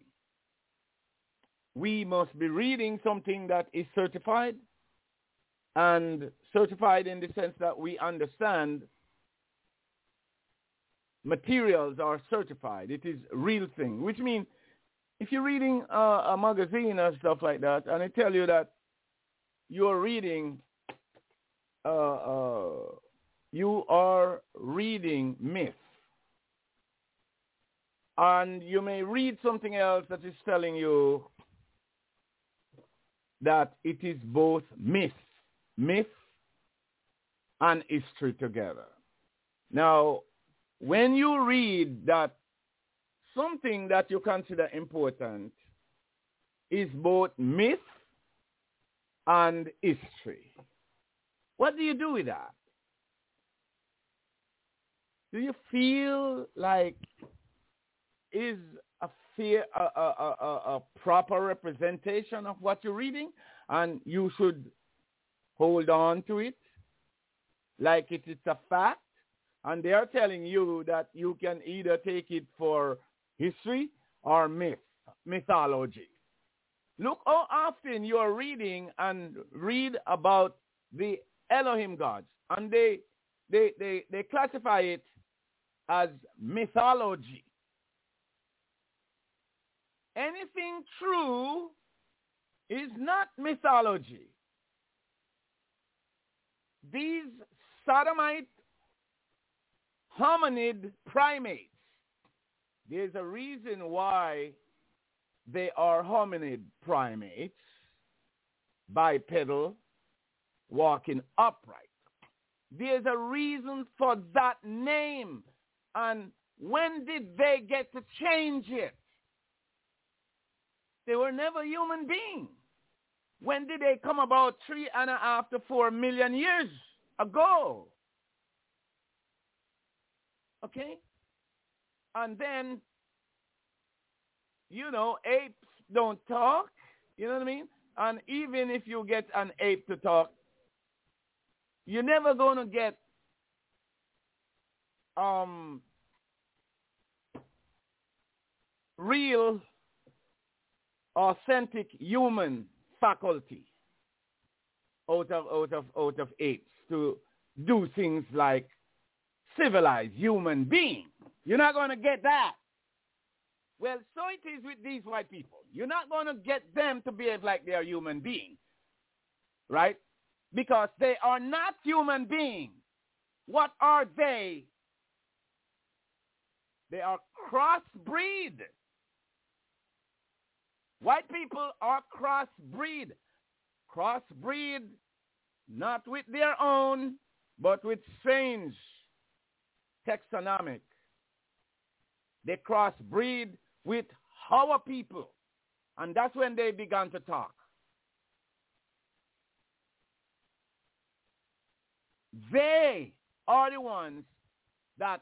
we must be reading something that is certified, and certified in the sense that we understand materials are certified. It is a real thing, which means if you're reading a, a magazine and stuff like that, and it tell you that you're reading, uh, uh, you are reading myth, and you may read something else that is telling you that it is both myth, myth and history together. Now, when you read that something that you consider important is both myth and history, what do you do with that? Do you feel like is a fair, a, a, a, a proper representation of what you're reading, and you should hold on to it like it is a fact? And they are telling you that you can either take it for history or myth, mythology. Look how often you are reading and read about the Elohim gods, and they they they, they classify it as mythology. Anything true is not mythology. These sodomite hominid primates, there's a reason why they are hominid primates, bipedal, walking upright. There's a reason for that name. And when did they get to change it? They were never human beings. When did they come about? Three and a half to four million years ago. Okay? And then, you know, apes don't talk. You know what I mean? And even if you get an ape to talk, you're never going to get um, real, authentic human faculty out of, out of, out of apes to do things like civilized human being. You're not going to get that. Well, so it is with these white people. You're not going to get them to behave like they are human beings, right? Because they are not human beings. What are they? They are crossbreed. White people are crossbreed. Crossbreed not with their own, but with strange taxonomic. They crossbreed with our people. And that's when they began to talk. They are the ones that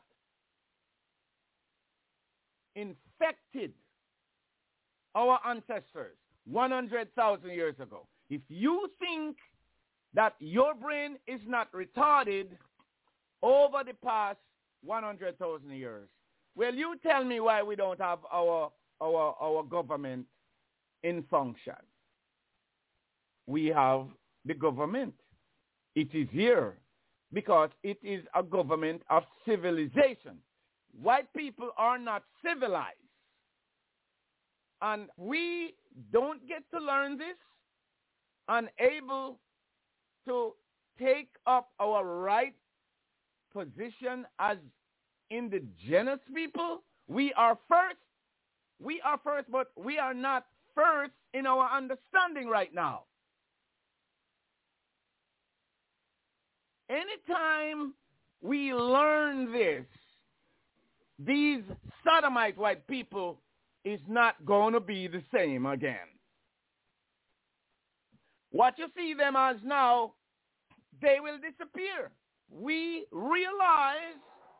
infected our ancestors one hundred thousand years ago. If you think that your brain is not retarded over the past one hundred thousand years, well, you tell me why we don't have our, our, our government in function. We have the government. It is here because it is a government of civilization. White people are not civilized. And we don't get to learn this and able to take up our right position as indigenous people. We are first. We are first, but we are not first in our understanding right now. Anytime we learn this, these sodomite white people is not going to be the same again. What you see them as now, they will disappear. We realize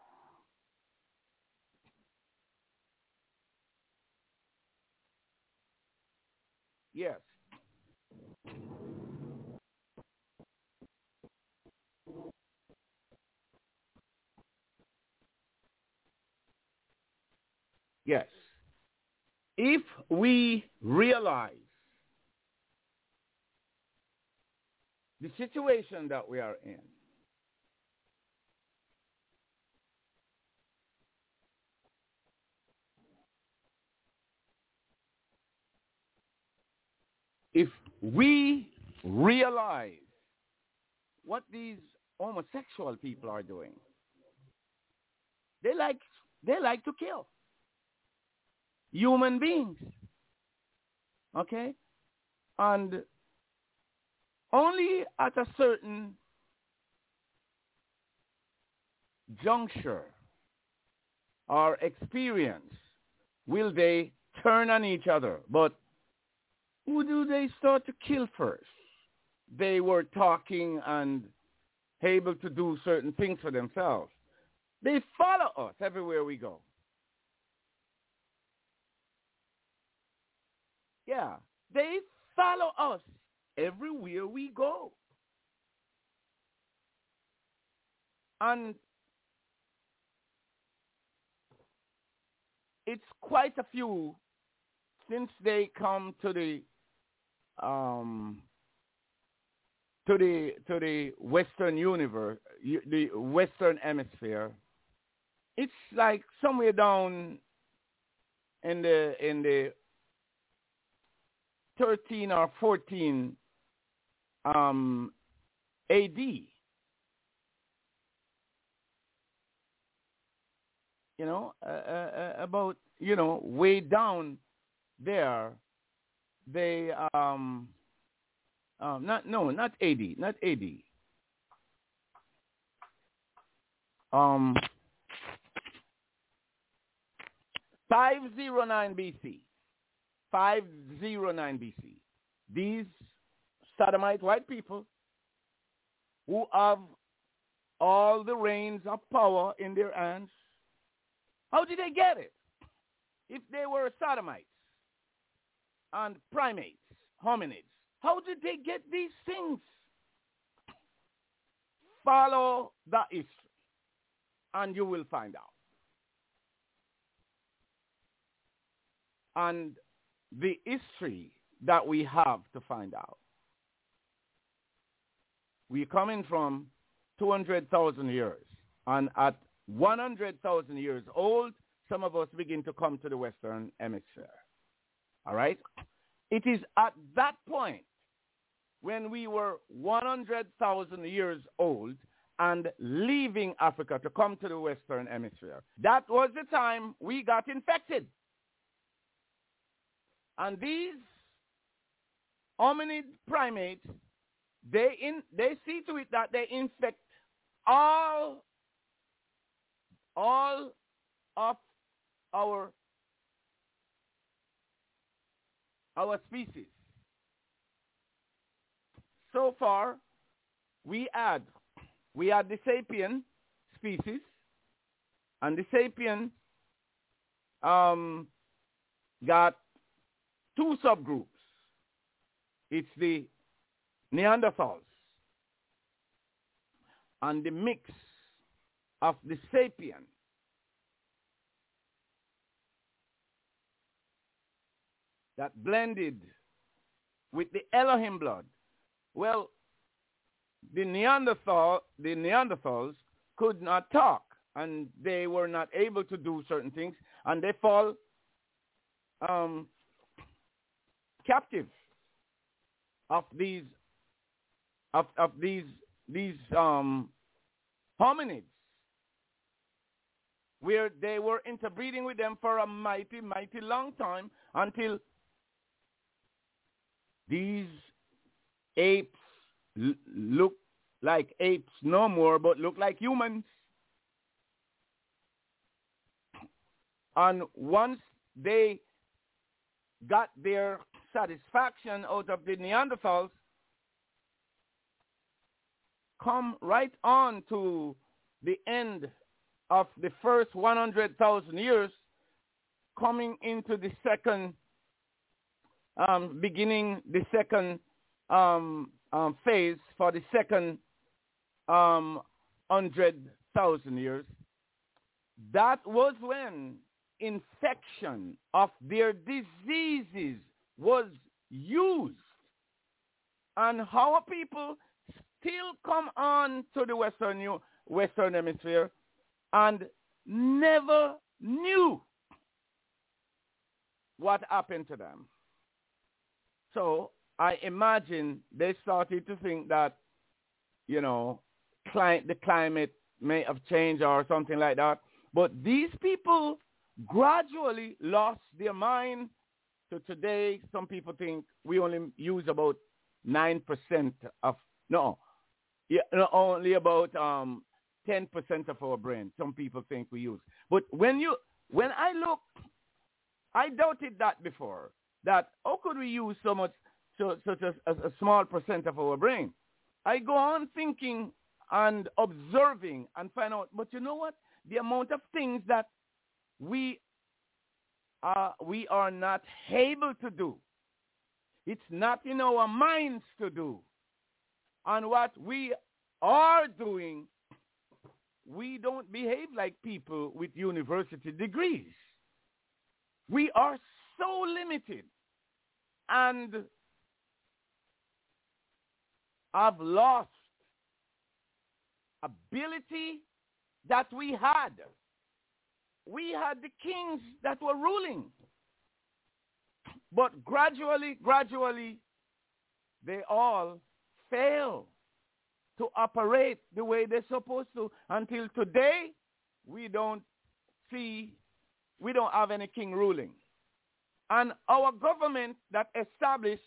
yes. Yes. If we realize the situation that we are in, if we realize what these homosexual people are doing, they like they like to kill human beings. Okay? And only at a certain juncture or experience will they turn on each other. But who do they start to kill first? They were talking and able to do certain things for themselves. They follow us everywhere we go. Yeah, they follow us everywhere we go. And it's quite a few since they come to the um, to the to the Western universe, the Western hemisphere. It's like somewhere down in the in the thirteen or fourteen um, A D. You know, uh, uh, about you know way down there, they um, um not no not A D not A D um five oh nine B C five oh nine B C. These sodomite white people who have all the reins of power in their hands. How did they get it? If they were sodomites and primates, hominids, how did they get these things? Follow the history, and you will find out. And the history that we have to find out. We're coming from two hundred thousand years, and at one hundred thousand years old, some of us begin to come to the Western Hemisphere. All right? It is at that point when we were one hundred thousand years old and leaving Africa to come to the Western Hemisphere. That was the time we got infected. And these hominid primates, they in they see to it that they infect all all of our our species. So far, we had we had the sapien species, and the sapien um, got two subgroups. It's the Neanderthals and the mix of the sapien that blended with the Elohim blood. Well, the Neanderthal, the Neanderthals could not talk, and they were not able to do certain things, and they fall um, captive of these of of these these um, hominids, where they were interbreeding with them for a mighty, mighty long time until these apes l- look like apes no more, but look like humans. And once they got their satisfaction out of the Neanderthals, come right on to the end of the first one hundred thousand years, coming into the second, um, beginning the second um, um, phase for the second um, one hundred thousand years. That was when infection of their diseases was used. And our people still come on to the Western, Western Hemisphere and never knew what happened to them. So I imagine they started to think that, you know, cli- the climate may have changed or something like that. But these people gradually lost their mind. So today, some people think we only use about nine percent of, no, yeah, no, only about um, ten percent of our brain. Some people think we use. But when you, when I look, I doubted that before, that how could we use so much, so, such a, a, a small percent of our brain? I go on thinking and observing and find out, but you know what? The amount of things that we are, we are not able to do. It's not in our minds to do. And what we are doing, we don't behave like people with university degrees. We are so limited and have lost ability that we had. We had the kings that were ruling. But gradually, gradually, they all fail to operate the way they're supposed to. Until today, we don't see, we don't have any king ruling. And our government that established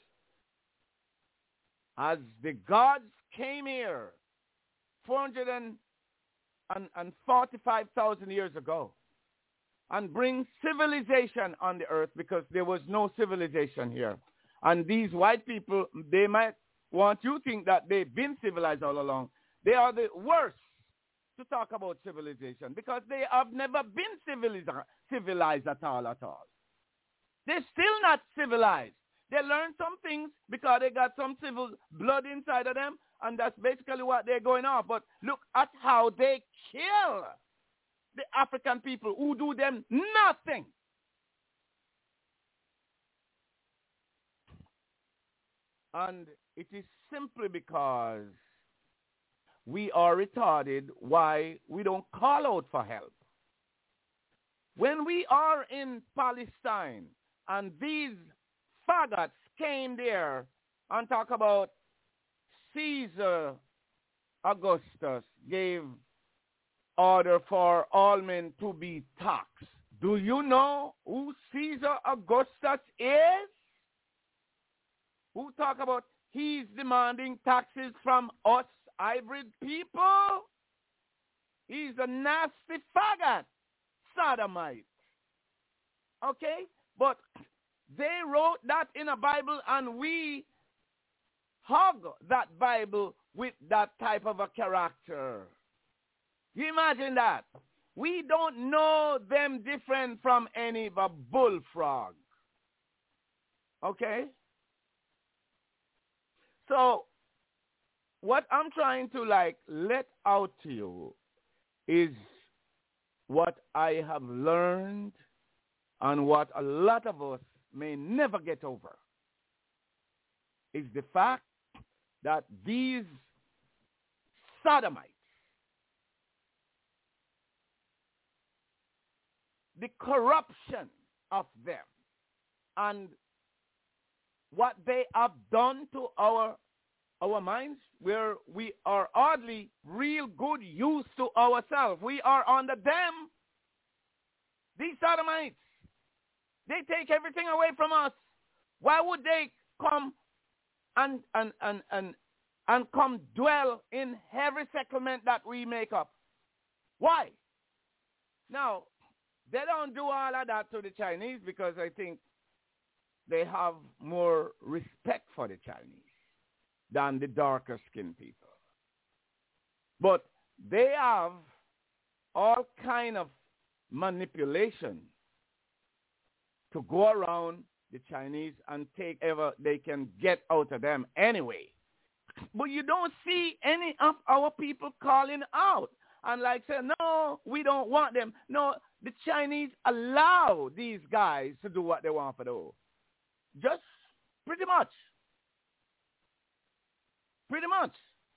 as the gods came here four hundred forty-five thousand years ago and bring civilization on the earth, because there was no civilization here. And these white people, they might want you to think that they've been civilized all along. They are the worst to talk about civilization, because they have never been civilized, civilized at all, at all. They're still not civilized. They learned some things because they got some civil blood inside of them, and that's basically what they're going off. But look at how they kill the African people who do them nothing. And it is simply because we are retarded why we don't call out for help. When we are in Palestine and these faggots came there and talk about Caesar Augustus gave order for all men to be taxed. Do you know who Caesar Augustus is? Who talk about he's demanding taxes from us hybrid people? He's a nasty faggot, sodomite. Okay? But they wrote that in a Bible, and we hug that Bible with that type of a character. You imagine that? We don't know them different from any of a bullfrog. Okay? So, what I'm trying to like let out to you is what I have learned and what a lot of us may never get over. Is the fact that these sodomites, the corruption of them, and what they have done to our our minds, where we are hardly real good use to ourselves. We are under them. These sodomites, they take everything away from us. Why would they come and and and and and come dwell in every settlement that we make up? Why? Now, They don't do all of that to the Chinese because I think they have more respect for the Chinese than the darker skinned people. But they have all kind of manipulation to go around the Chinese and take ever they can get out of them anyway. But you don't see any of our people calling out and like say, no, we don't want them. No, the Chinese allow these guys to do what they want to do. Just pretty much. Pretty much.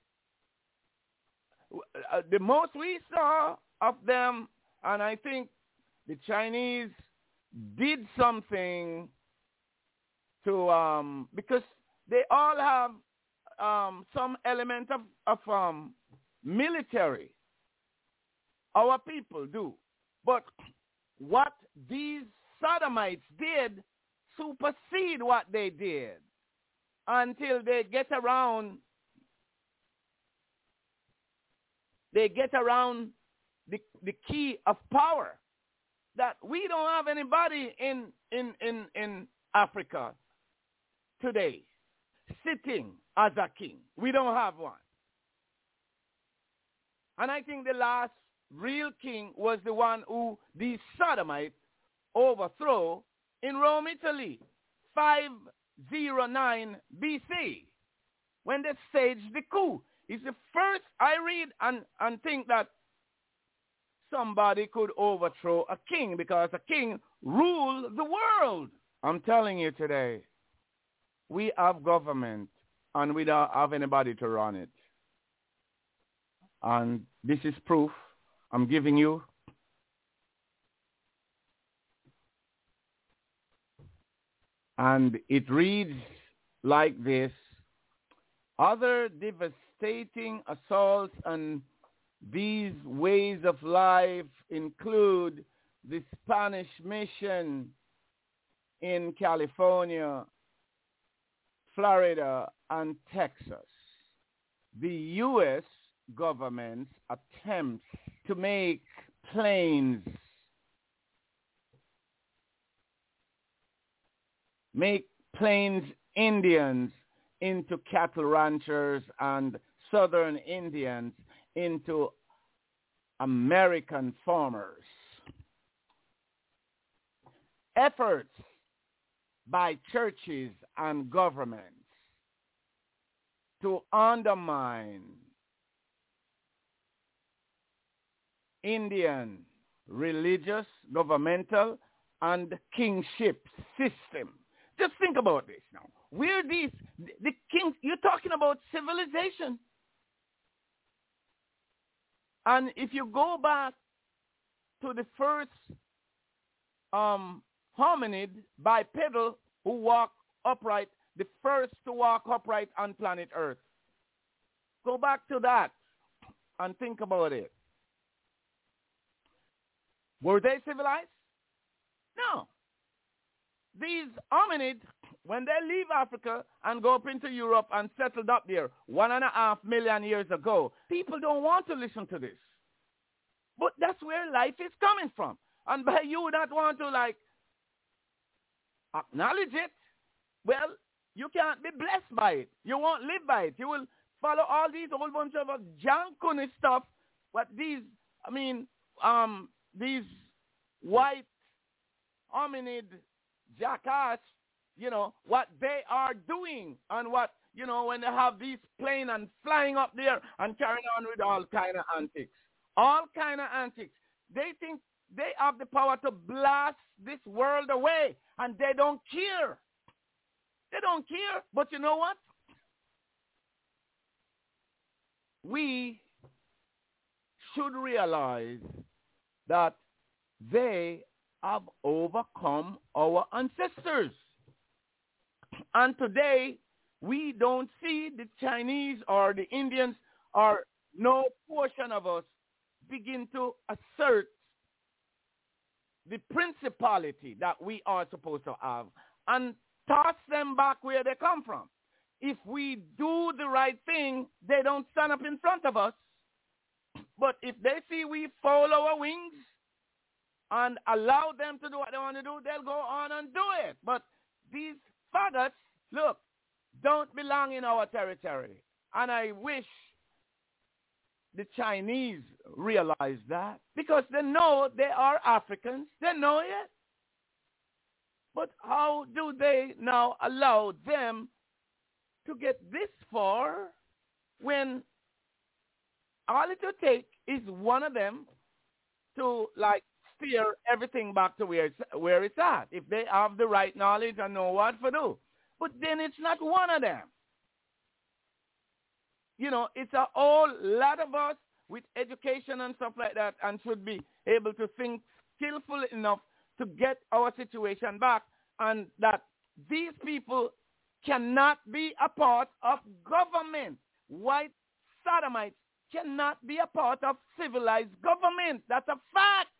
Uh, the most we saw of them, and I think the Chinese did something to, um, because they all have um, some element of, of um, military. Our people do. But what these sodomites did supersede what they did until they get around they get around the, the key of power. That we don't have anybody in, in, in, in Africa today sitting as a king. We don't have one. And I think the last real king was the one who these Sodomites overthrow in Rome, Italy, five oh nine B C, when they staged the coup. It's the first I read and, and think that somebody could overthrow a king because a king ruled the world. I'm telling you today, we have government and we don't have anybody to run it. And this is proof I'm giving you. And it reads like this. Other devastating assaults on these ways of life include the Spanish mission in California, Florida, and Texas. The U S government's attempts to make plains, make plains Indians into cattle ranchers and southern Indians into American farmers. Efforts by churches and governments to undermine Indian religious, governmental, and kingship system. Just think about this now. Where these, the, the kings, you're talking about civilization. And if you go back to the first um, hominid bipedal who walked upright, the first to walk upright on planet Earth, go back to that and think about it. Were they civilized? No. These hominids, when they leave Africa and go up into Europe and settled up there one and a half million years ago, people don't want to listen to this. But that's where life is coming from. And by you not want to, like, acknowledge it, well, you can't be blessed by it. You won't live by it. You will follow all these whole bunch of uh, junk stuff, but these, I mean, um, these white hominid jackass, you know, what they are doing and what, you know, when they have these plane and flying up there and carrying on with all kind of antics. All kind of antics. They think they have the power to blast this world away, and they don't care. They don't care. But you know what? We should realize that they have overcome our ancestors. And today, we don't see the Chinese or the Indians or no portion of us begin to assert the principality that we are supposed to have and toss them back where they come from. If we do the right thing, they don't stand up in front of us. But if they see we fold our wings and allow them to do what they want to do, they'll go on and do it. But these faggots, look, don't belong in our territory. And I wish the Chinese realize that, because they know they are Africans. They know it. But how do they now allow them to get this far when all it will take is one of them to, like, steer everything back to where it's, where it's at, if they have the right knowledge and know what to do. But then it's not one of them. You know, it's a whole lot of us with education and stuff like that, and should be able to think skillful enough to get our situation back, and that these people cannot be a part of government. White sodomites cannot be a part of civilized government. That's a fact.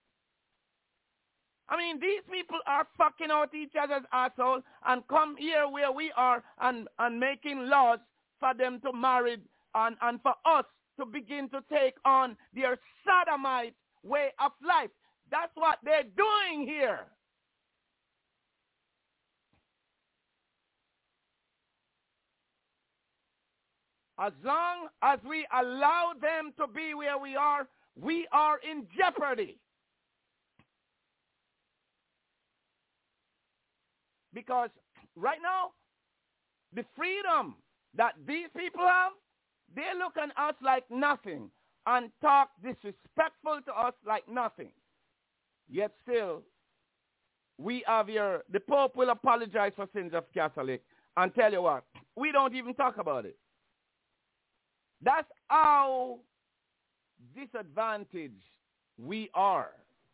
I mean, these people are fucking out each other's asshole and come here where we are and, and making laws for them to marry and, and for us to begin to take on their sodomite way of life. That's what they're doing here. As long as we allow them to be where we are, we are in jeopardy. Because right now, the freedom that these people have, they look at us like nothing and talk disrespectful to us like nothing. Yet still, we have here, the Pope will apologize for sins of Catholic and tell you what, we don't even talk about it. That's how disadvantaged we are.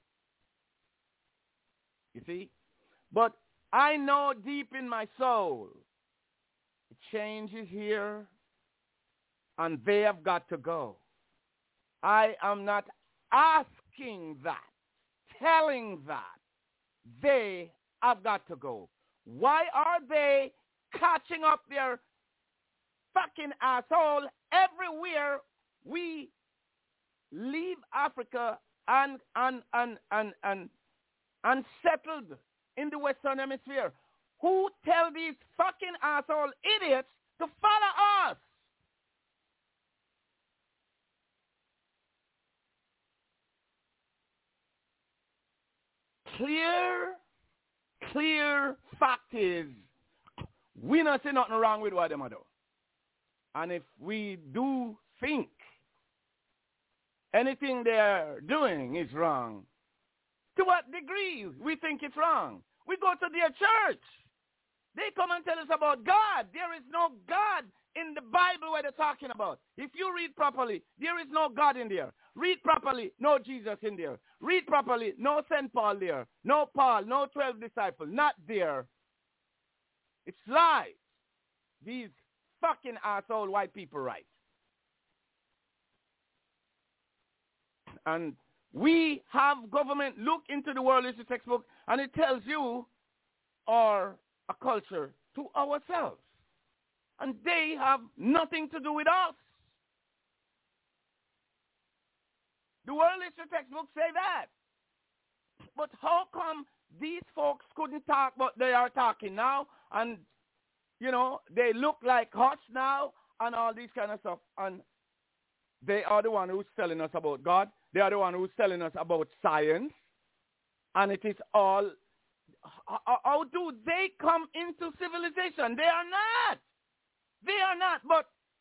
You see? But I know deep in my soul, change is here, and they have got to go. I am not asking that, telling that. They have got to go. Why are they catching up their fucking asshole everywhere we leave Africa and and and and and, and settled in the Western Hemisphere? Who tell these fucking asshole idiots to follow us? Clear, clear fact is, we not see nothing wrong with what them do. And if we do think anything they're doing is wrong, to what degree we think it's wrong? We go to their church. They come and tell us about God. There is no God in the Bible where they're talking about. If you read properly, there is no God in there. Read properly, no Jesus in there. Read properly, no Saint Paul there. No Paul, no twelve disciples, not there. It's lies. These fucking asshole white people write. And we have government look into the world history textbook, and it tells you our a culture to ourselves. And they have nothing to do with us. The world history textbooks say that. But how come these folks couldn't talk, but they are talking now, and, you know, they look like huts now, and all these kind of stuff, and they are the one who's telling us about God. They are the one who's telling us about science, and it is all, how, how do they come into civilization? They are not. They are not, but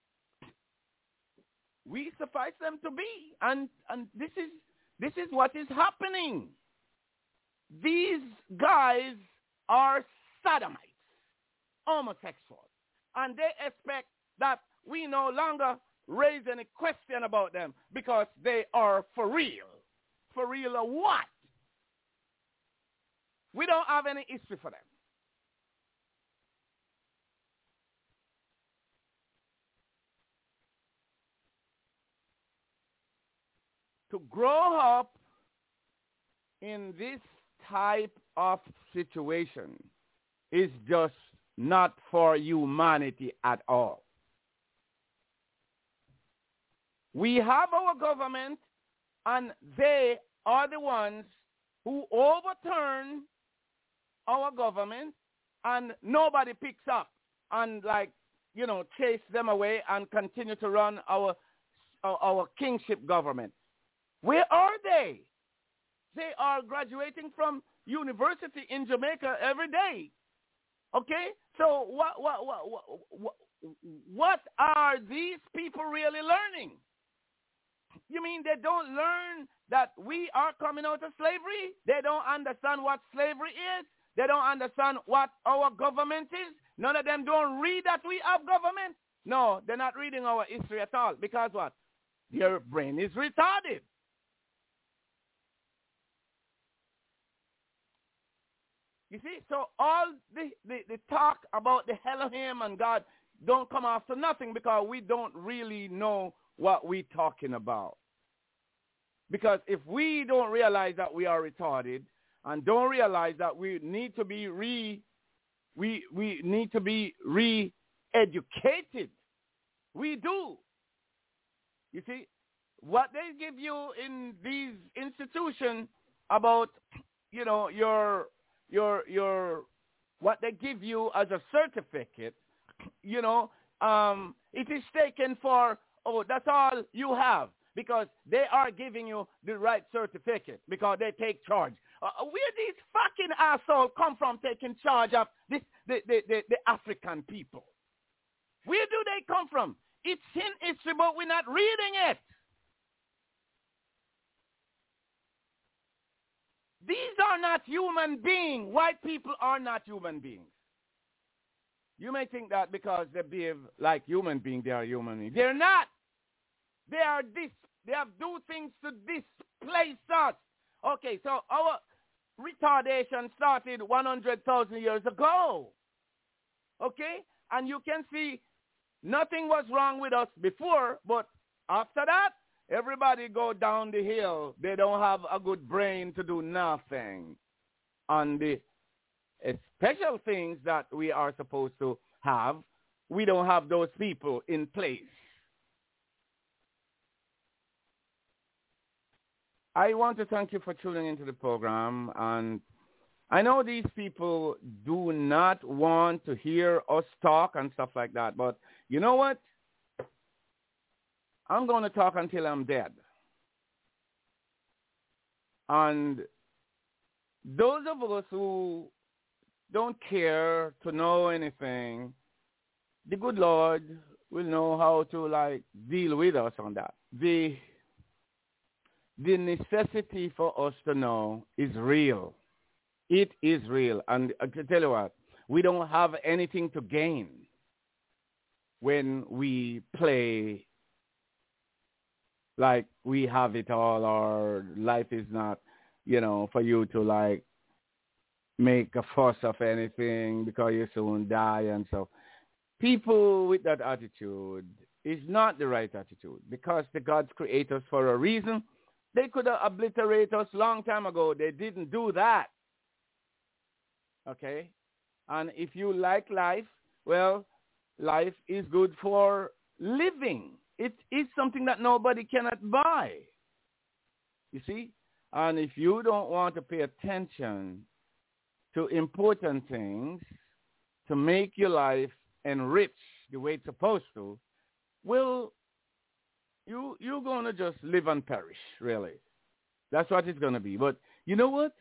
we suffice them to be, and and this is this is what is happening. These guys are sodomites, homosexuals, and they expect that we no longer raise any question about them because they are for real. For real or what? We don't have any history for them. To grow up in this type of situation is just not for humanity at all. We have our government, and they are the ones who overturn our government and nobody picks up and, like, you know, chase them away and continue to run our, our, our kingship government. Where are they? They are graduating from university in Jamaica every day. Okay? So what, what, what, what, what are these people really learning? You mean they don't learn that we are coming out of slavery? They don't understand what slavery is? They don't understand what our government is? None of them don't read that we have government? No, they're not reading our history at all. Because what? Their brain is retarded. You see, so all the, the, the talk about the Elohim and God don't come after nothing because we don't really know what we're talking about. Because if we don't realize that we are retarded and don't realize that we need to be re we we need to be re-educated, we do. You see, what they give you in these institutions about, you know, your your your what they give you as a certificate, you know, um, it is taken for, oh, that's all you have, because they are giving you the right certificate because they take charge. Uh, where these fucking assholes come from taking charge of this, the, the, the, the African people? Where do they come from? It's in history, but we're not reading it. These are not human beings. White people are not human beings. You may think that because they behave like human beings, they are human beings. They're not. They are this. They have do things to displace us. Okay, so our retardation started one hundred thousand years ago. Okay? And you can see nothing was wrong with us before, but after that, everybody go down the hill. They don't have a good brain to do nothing. On the special things that we are supposed to have, we don't have those people in place. I want to thank you for tuning into the program, and I know these people do not want to hear us talk and stuff like that, but you know what? I'm going to talk until I'm dead. And those of us who don't care to know anything, the good Lord will know how to, like, deal with us on that. The The necessity for us to know is real. It is real. And I can tell you what, we don't have anything to gain when we play like we have it all, or life is not, you know, for you to, like, make a fuss of anything because you soon die and so. People with that attitude is not the right attitude, because the gods create us for a reason. They could have obliterated us long time ago. They didn't do that. Okay? And if you like life, well, life is good for living. It is something that nobody cannot buy. You see? And if you don't want to pay attention to important things to make your life enrich the way it's supposed to, well, You, you're going to just live and perish, really. That's what it's going to be. But you know what?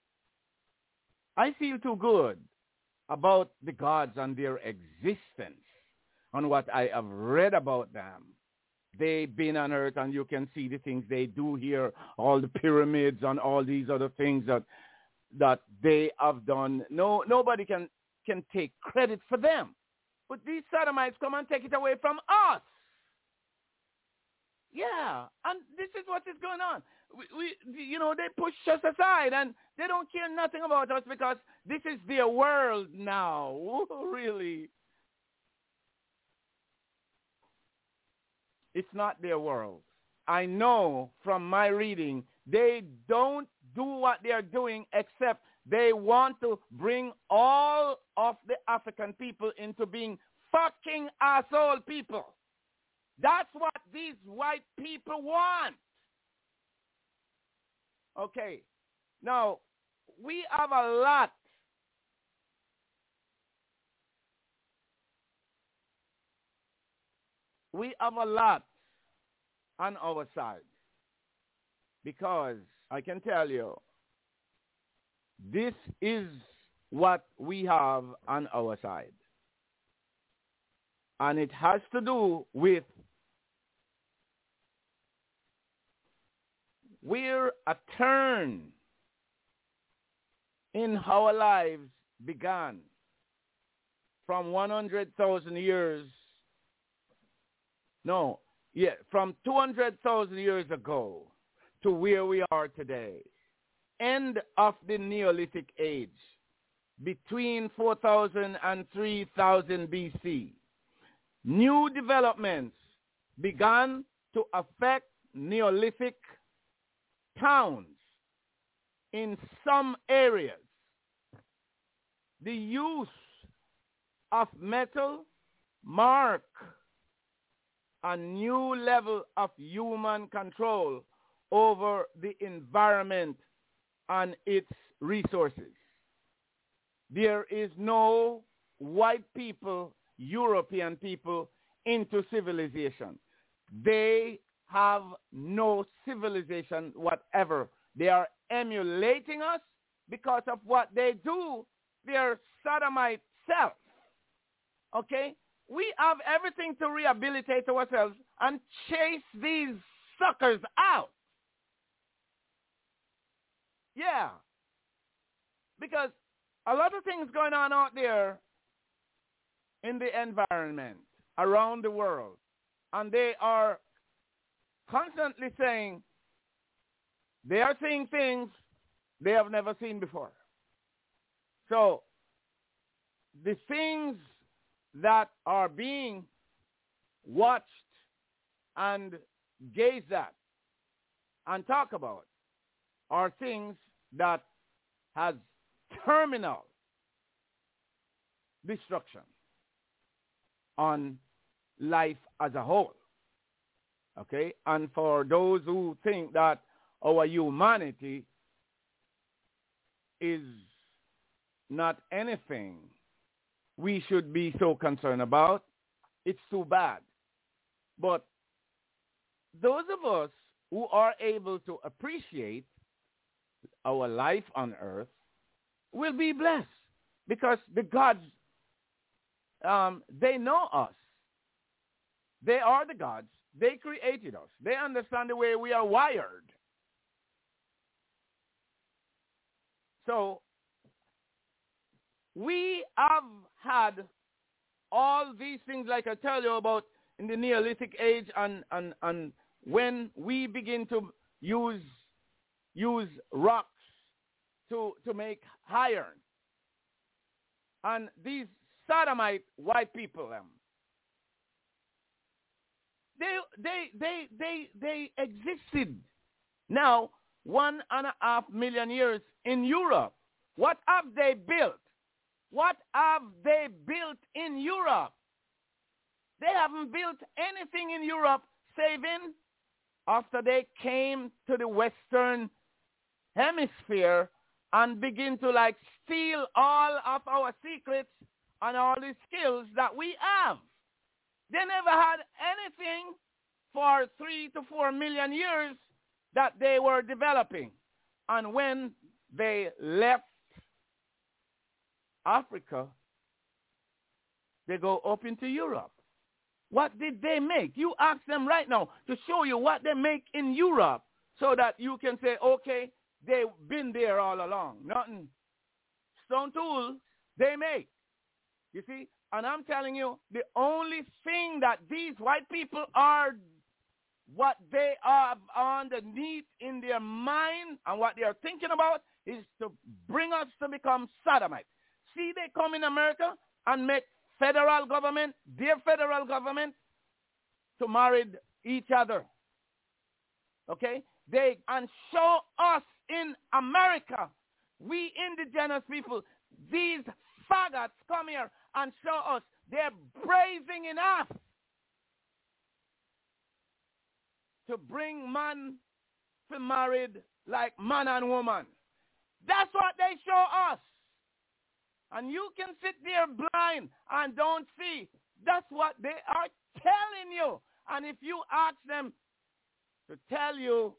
I feel too good about the gods and their existence and what I have read about them. They've been on earth, and you can see the things they do here, all the pyramids and all these other things that that they have done. No, nobody can, can take credit for them. But these sodomites come and take it away from us. Yeah, and this is what is going on. We, we, you know, they push us aside, and they don't care nothing about us because this is their world now. Really. It's not their world. I know from my reading, they don't do what they are doing except they want to bring all of the African people into being fucking asshole people. That's what these white people want. Okay. Now, we have a lot. We have a lot on our side because I can tell you, this is what we have on our side. And it has to do with we're a turn in how our lives began from one hundred thousand years. No, yeah, from two hundred thousand years ago to where we are today. End of the Neolithic age, between four thousand and three thousand B C. New developments began to affect Neolithic towns in some areas. The use of metal mark a new level of human control over the environment and its resources. There is no white people, European people into civilization. They have no civilization whatever. They are emulating us because of what they do, their sodomite self. Okay? We have everything to rehabilitate ourselves and chase these suckers out. Yeah. Because a lot of things going on out there in the environment around the world. And they are constantly saying they are seeing things they have never seen before. So the things that are being watched and gazed at and talked about are things that has terminal destruction on life as a whole. Okay? And for those who think that our humanity is not anything we should be so concerned about, it's too bad. But those of us who are able to appreciate our life on earth will be blessed because the gods, um, they know us. They are the gods. They created us. They understand the way we are wired. So we have had all these things like I tell you about in the Neolithic age and, and, and when we begin to use use rocks to, to make iron. And these sodomite white people, um, they, they, they, they, they existed now one and a half million years in Europe. What have they built? What have they built in Europe? They haven't built anything in Europe saving after they came to the Western hemisphere and begin to like steal all of our secrets and all the skills that we have. They never had anything for three to four million years that they were developing. And when they left Africa, they go up into Europe. What did they make? You ask them right now to show you what they make in Europe so that you can say, okay, they've been there all along. Nothing. Stone tools they make. You see? And I'm telling you, the only thing that these white people are, what they have underneath in their mind and what they are thinking about is to bring us to become sodomites. See, they come in America and make federal government, their federal government, to marry each other. Okay? They, and show us in America, we indigenous people, these faggots come here and show us they're brazen enough to bring man to married like man and woman. That's what they show us. And you can sit there blind and don't see. That's what they are telling you. And if you ask them to tell you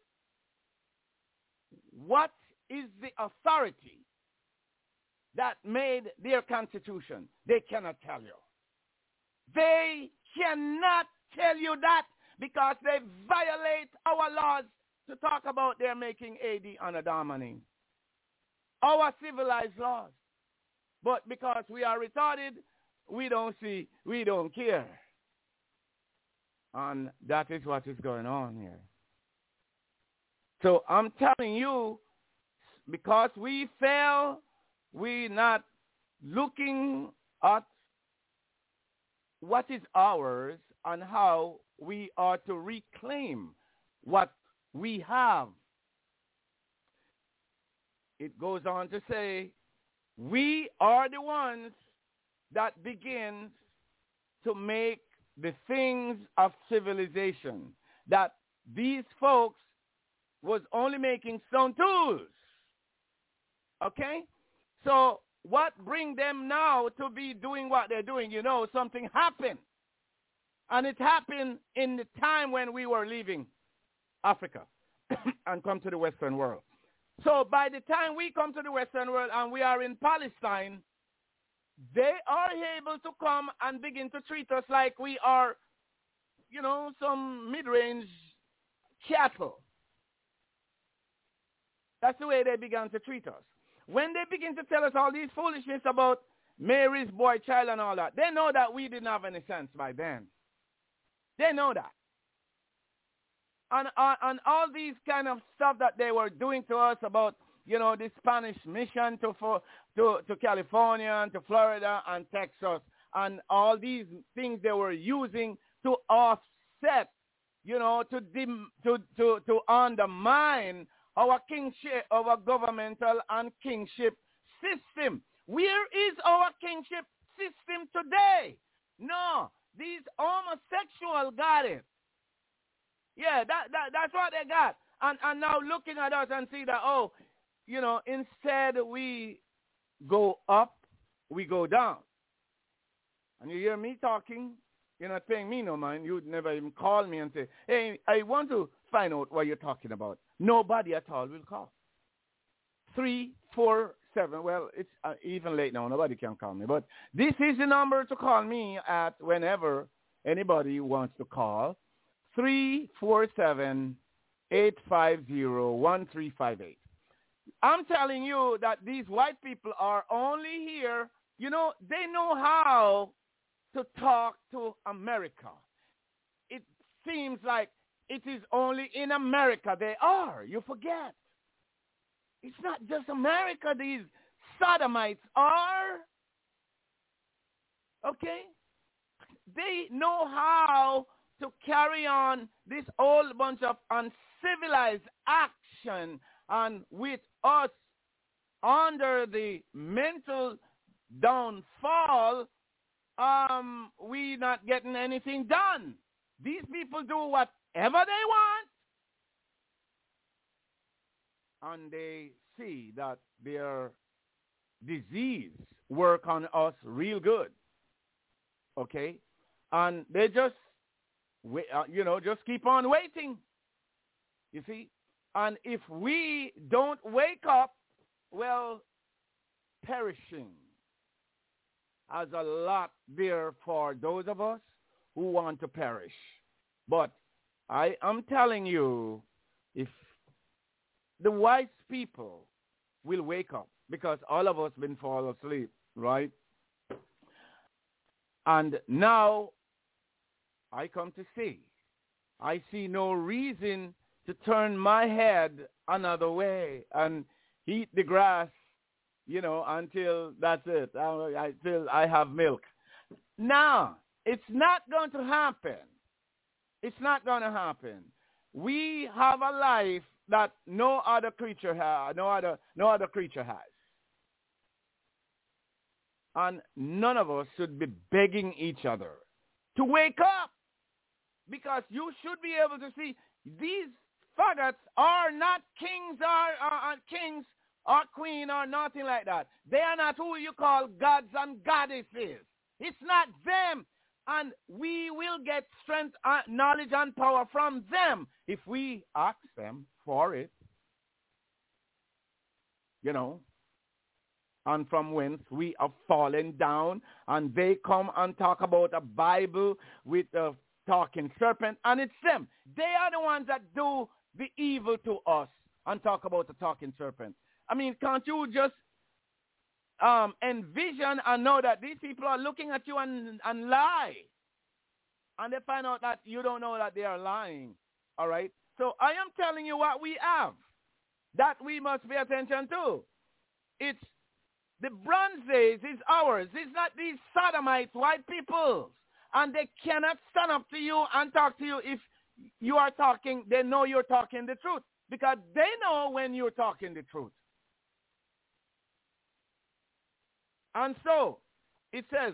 what is the authority that made their constitution, they cannot tell you. They cannot tell you that because they violate our laws to talk about their making A D and a Domini. Our civilized laws. But because we are retarded, we don't see, we don't care. And that is what is going on here. So I'm telling you, because we fail, we're not looking at what is ours and how we are to reclaim what we have. It goes on to say, we are the ones that begin to make the things of civilization. That these folks was only making stone tools. Okay? So what bring them now to be doing what they're doing? You know, something happened. And it happened in the time when we were leaving Africa and come to the Western world. So by the time we come to the Western world and we are in Palestine, they are able to come and begin to treat us like we are, you know, some mid-range cattle. That's the way they began to treat us. When they begin to tell us all these foolishness about Mary's boy child and all that, they know that we didn't have any sense by then. They know that. And, uh, and all these kind of stuff that they were doing to us about, you know, the Spanish mission to, for, to, to California and to Florida and Texas, and all these things they were using to offset, you know, to, dim, to, to, to undermine our kingship, our governmental and kingship system. Where is our kingship system today? No, these homosexuals got it. Yeah, that, that that's what they got. And and now looking at us and see that, oh, you know, instead we go up, we go down. And you hear me talking, you're not paying me no mind. You'd never even call me and say, hey, I want to find out what you're talking about. Nobody at all will call. Three, four, seven. Well, it's uh, even late now. Nobody can call me. But this is the number to call me at whenever anybody wants to call. three four seven, eight five zero, one three five eight. I'm telling you that these white people are only here, you know, they know how to talk to America. It seems like it is only in America they are. You forget. It's not just America these sodomites are. Okay? They know how to carry on this whole bunch of uncivilized action, and with us under the mental downfall, um, we not getting anything done. These people do whatever they want, and they see that their disease work on us real good. Okay? And they just We, uh, you know, just keep on waiting, you see. And if we don't wake up, well, perishing has a lot there for those of us who want to perish. But I am telling you, if the wise people will wake up, because all of us been fall asleep, right? And now I come to see, I see no reason to turn my head another way and eat the grass, you know, until that's it, until I have milk. No, it's not going to happen. It's not going to happen. We have a life that no other creature has, no other, no other creature has. And none of us should be begging each other to wake up. Because you should be able to see these faggots are not kings, are, are, are kings or queen or nothing like that. They are not who you call gods and goddesses. It's not them. And we will get strength, uh, knowledge, and power from them if we ask them for it. You know, and from whence we have fallen down, and they come and talk about a Bible with a talking serpent, and it's them. They are the ones that do the evil to us and talk about the talking serpent. I mean, can't you just um, envision and know that these people are looking at you and, and lie? And they find out that you don't know that they are lying. All right? So I am telling you what we have that we must pay attention to. It's the Bronze Age is ours. It's not these sodomites, white people. And they cannot stand up to you and talk to you if you are talking, they know you're talking the truth. Because they know when you're talking the truth. And so, it says,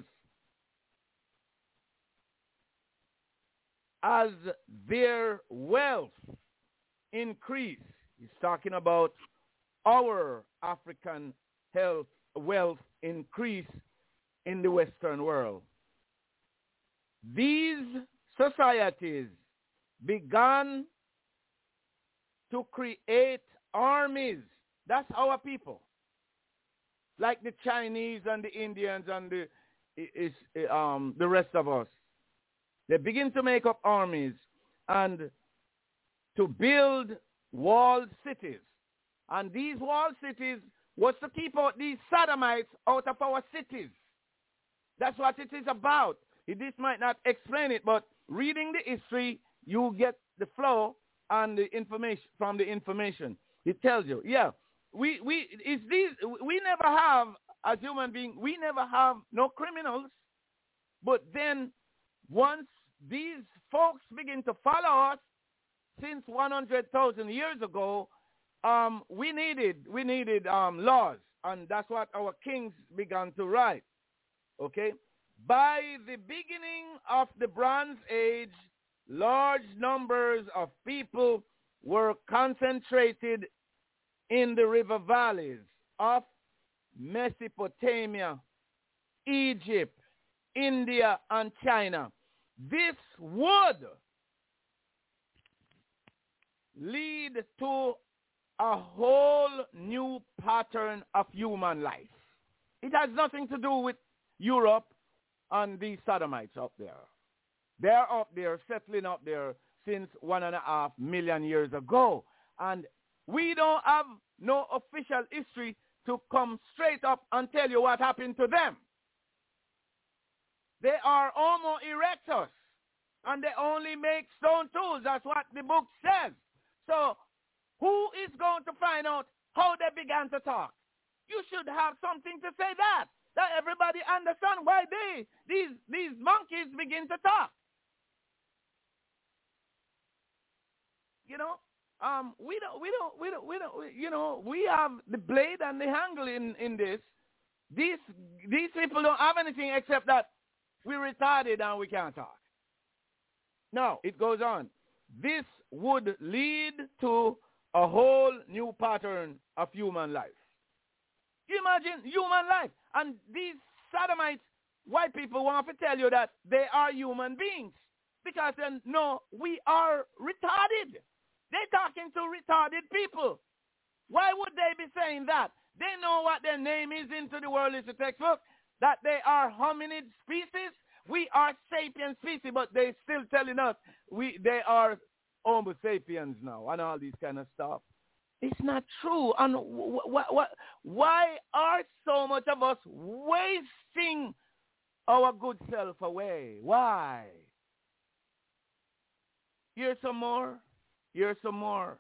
as their wealth increase, he's talking about our African health, wealth increase in the Western world. These societies began to create armies. That's our people. Like the Chinese and the Indians and the, is, um, the rest of us. They begin to make up armies and to build walled cities. And these walled cities was to keep out these sodomites out of our cities. That's what it is about. This might not explain it, but reading the history, you get the flow and the information from the information. It tells you, yeah, we we it's these we never have as human beings, we never have no criminals, but then once these folks begin to follow us, since one hundred thousand years ago, um, we needed we needed um, laws, and that's what our kings began to write. Okay, by the beginning of the Bronze Age, large numbers of people were concentrated in the river valleys of Mesopotamia, Egypt, India, and China. This would lead to a whole new pattern of human life. It has nothing to do with Europe and the sodomites up there. They're up there, settling up there since one and a half million years ago. And we don't have no official history to come straight up and tell you what happened to them. They are Homo erectus, and they only make stone tools. That's what the book says. So who is going to find out how they began to talk? You should have something to say that, that everybody understand why they, these, these monkeys begin to talk. You know, um, we don't, we don't, we don't, we don't, we, you know, we have the blade and the handle in, in this. These, these people don't have anything except that we're retarded and we can't talk. Now, it goes on. This would lead to a whole new pattern of human life. You imagine human life. And these sodomites, white people want to tell you that they are human beings. Because then, no, we are retarded. They're talking to retarded people. Why would they be saying that? They know what their name is into the world is a textbook, that they are hominid species. We are sapien species, but they're still telling us we they are Homo sapiens now and all these kind of stuff. It's not true. And wh- wh- wh- why are so much of us wasting our good self away? Why? Here's some more. Here's some more.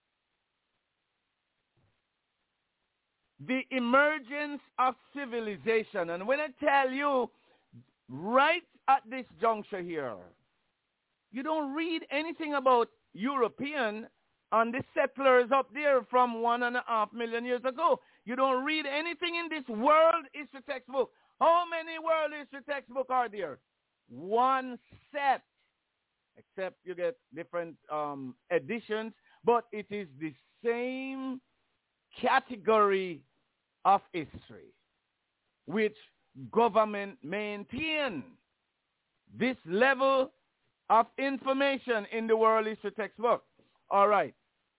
The emergence of civilization. And when I tell you, right at this juncture here, you don't read anything about European and the settlers up there from one and a half million years ago. You don't read anything in this world history textbook. How many world history textbooks are there? One set. Except you get different um, editions, but it is the same category of history which government maintain this level of information in the world history textbook. All right.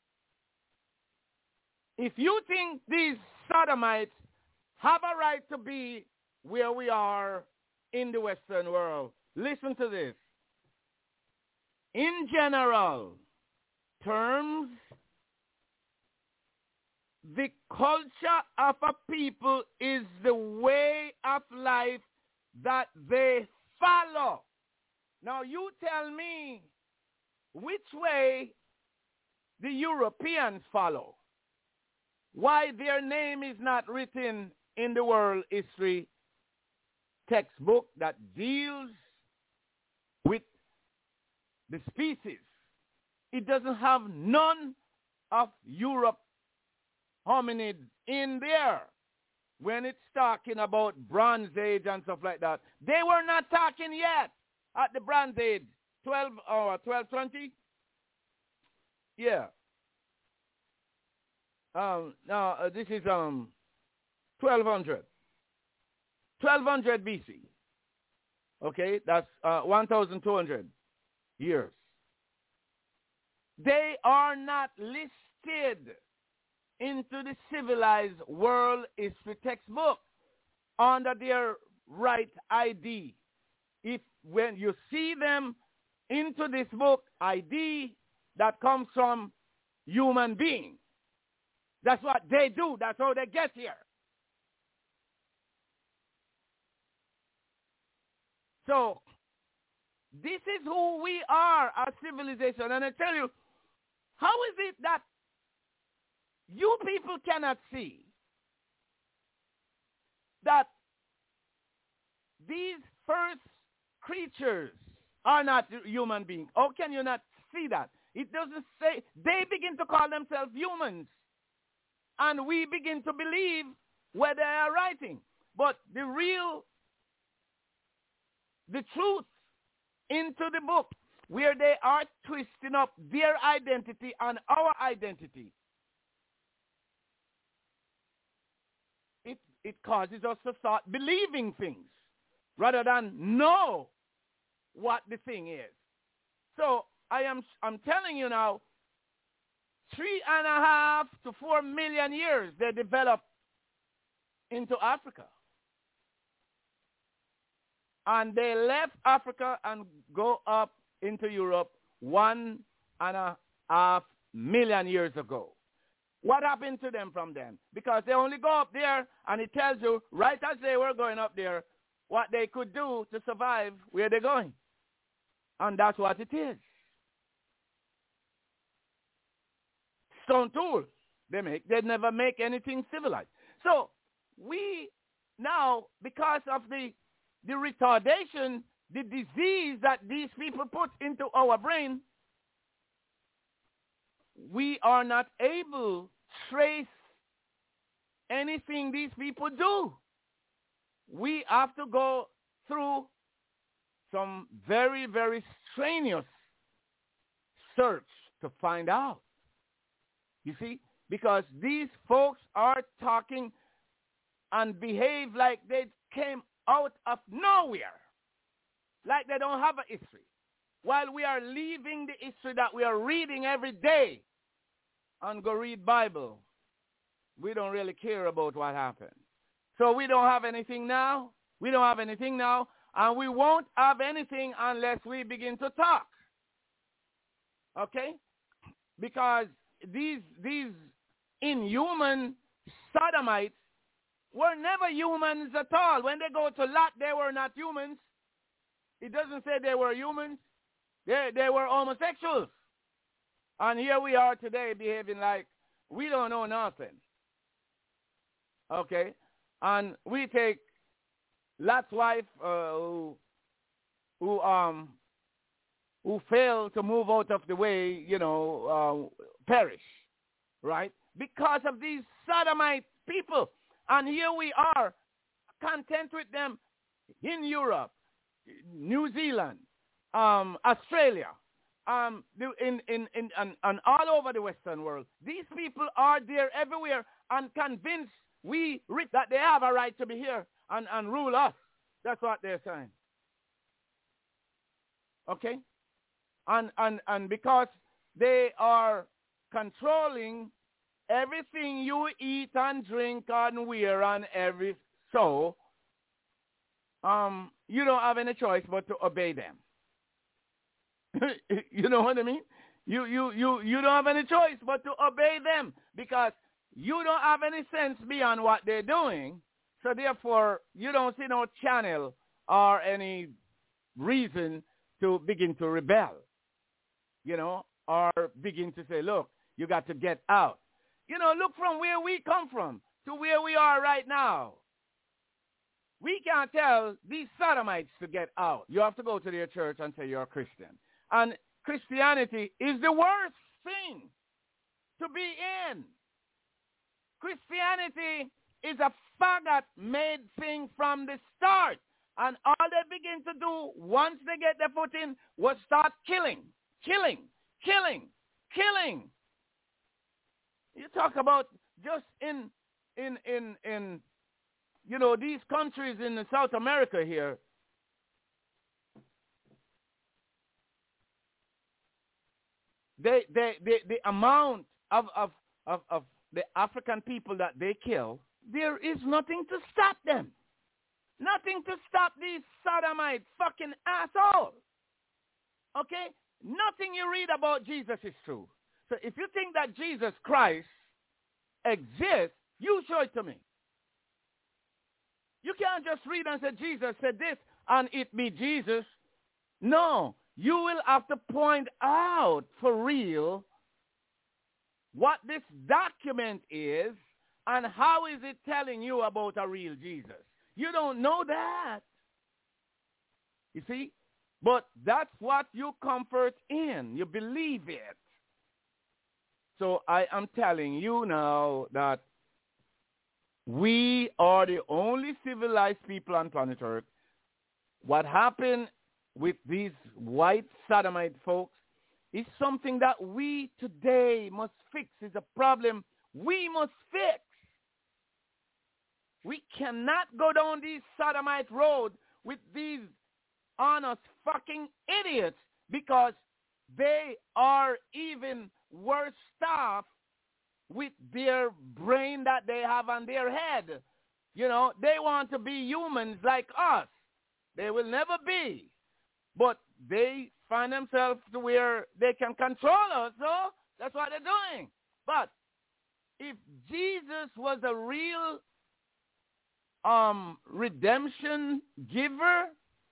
If you think these sodomites have a right to be where we are in the Western world, listen to this. In general terms, the culture of a people is the way of life that they follow. Now you tell me which way the Europeans follow. Why their name is not written in the world history textbook that deals with the species. It doesn't have none of Europe hominids in there when it's talking about Bronze Age and stuff like that. They were not talking yet at the Bronze Age, twelve or twelve twenty. Yeah. Um, now uh, this is um twelve hundred. twelve hundred B C. Okay, that's uh, one thousand two hundred years. They are not listed into the civilized world history textbook under their right I D. If when you see them into this book, I D that comes from human being. That's what they do. That's how they get here. So, this is who we are as civilization. And I tell you, how is it that you people cannot see that these first creatures are not human beings? How can you not see that? It doesn't say, they begin to call themselves humans. And we begin to believe where they are writing. But the real, the truth into the book, where they are twisting up their identity and our identity, it, it causes us to start believing things rather than know what the thing is. So I am I'm telling you now, three and a half to four million years they developed into Africa. And they left Africa and go up into Europe one and a half million years ago. What happened to them from then? Because they only go up there and it tells you, right as they were going up there, what they could do to survive where they're going. And that's what it is. Stone tools they make. They never make anything civilized. So we now, because of the, the retardation, the disease that these people put into our brain, we are not able to trace anything these people do. We have to go through some very, very strenuous search to find out. You see? Because these folks are talking and behave like they came out of nowhere. Like they don't have a history. While we are leaving the history that we are reading every day and go read Bible, we don't really care about what happened. So we don't have anything now. We don't have anything now. And we won't have anything unless we begin to talk. Okay? Because these these inhuman sodomites were never humans at all. When they go to Lot, they were not humans. It doesn't say they were humans. They, they were homosexuals. And here we are today behaving like we don't know nothing. Okay? And we take Lot's wife uh, who, who, um, who failed to move out of the way, you know, uh, perish, right? Because of these sodomite people. And here we are, content with them in Europe, New Zealand, um, Australia, um, in, in, in, and, and all over the Western world. These people are there everywhere, and convince we rich that they have a right to be here and, and rule us. That's what they're saying. Okay? And, and, and because they are controlling everything you eat and drink and wear and every so, um, you don't have any choice but to obey them. You know what I mean? You, you, you, you don't have any choice but to obey them because you don't have any sense beyond what they're doing. So therefore, you don't see no channel or any reason to begin to rebel, you know, or begin to say, look, you got to get out. You know, look from where we come from to where we are right now. We can't tell these sodomites to get out. You have to go to their church and say you're a Christian. And Christianity is the worst thing to be in. Christianity is a faggot-made thing from the start. And all they begin to do once they get their foot in was start killing, killing, killing, killing. You talk about just in, in, in, in, you know, these countries in South America here. They, they, they, the amount of, of, of, of the African people that they kill, there is nothing to stop them. Nothing to stop these sodomite fucking assholes. Okay? Nothing you read about Jesus is true. So if you think that Jesus Christ exists, you show it to me. You can't just read and say Jesus said this and it be Jesus. No. You will have to point out for real what this document is and how is it telling you about a real Jesus. You don't know that. You see? But that's what you comfort in. You believe it. So I am telling you now that we are the only civilized people on planet Earth. What happened with these white sodomite folks is something that we today must fix. It's a problem we must fix. We cannot go down these sodomite road with these honest fucking idiots because they are even worse off with their brain that they have on their head. You know, they want to be humans like us. They will never be. But they find themselves to where they can control us, so that's what they're doing. But if Jesus was a real um, redemption giver,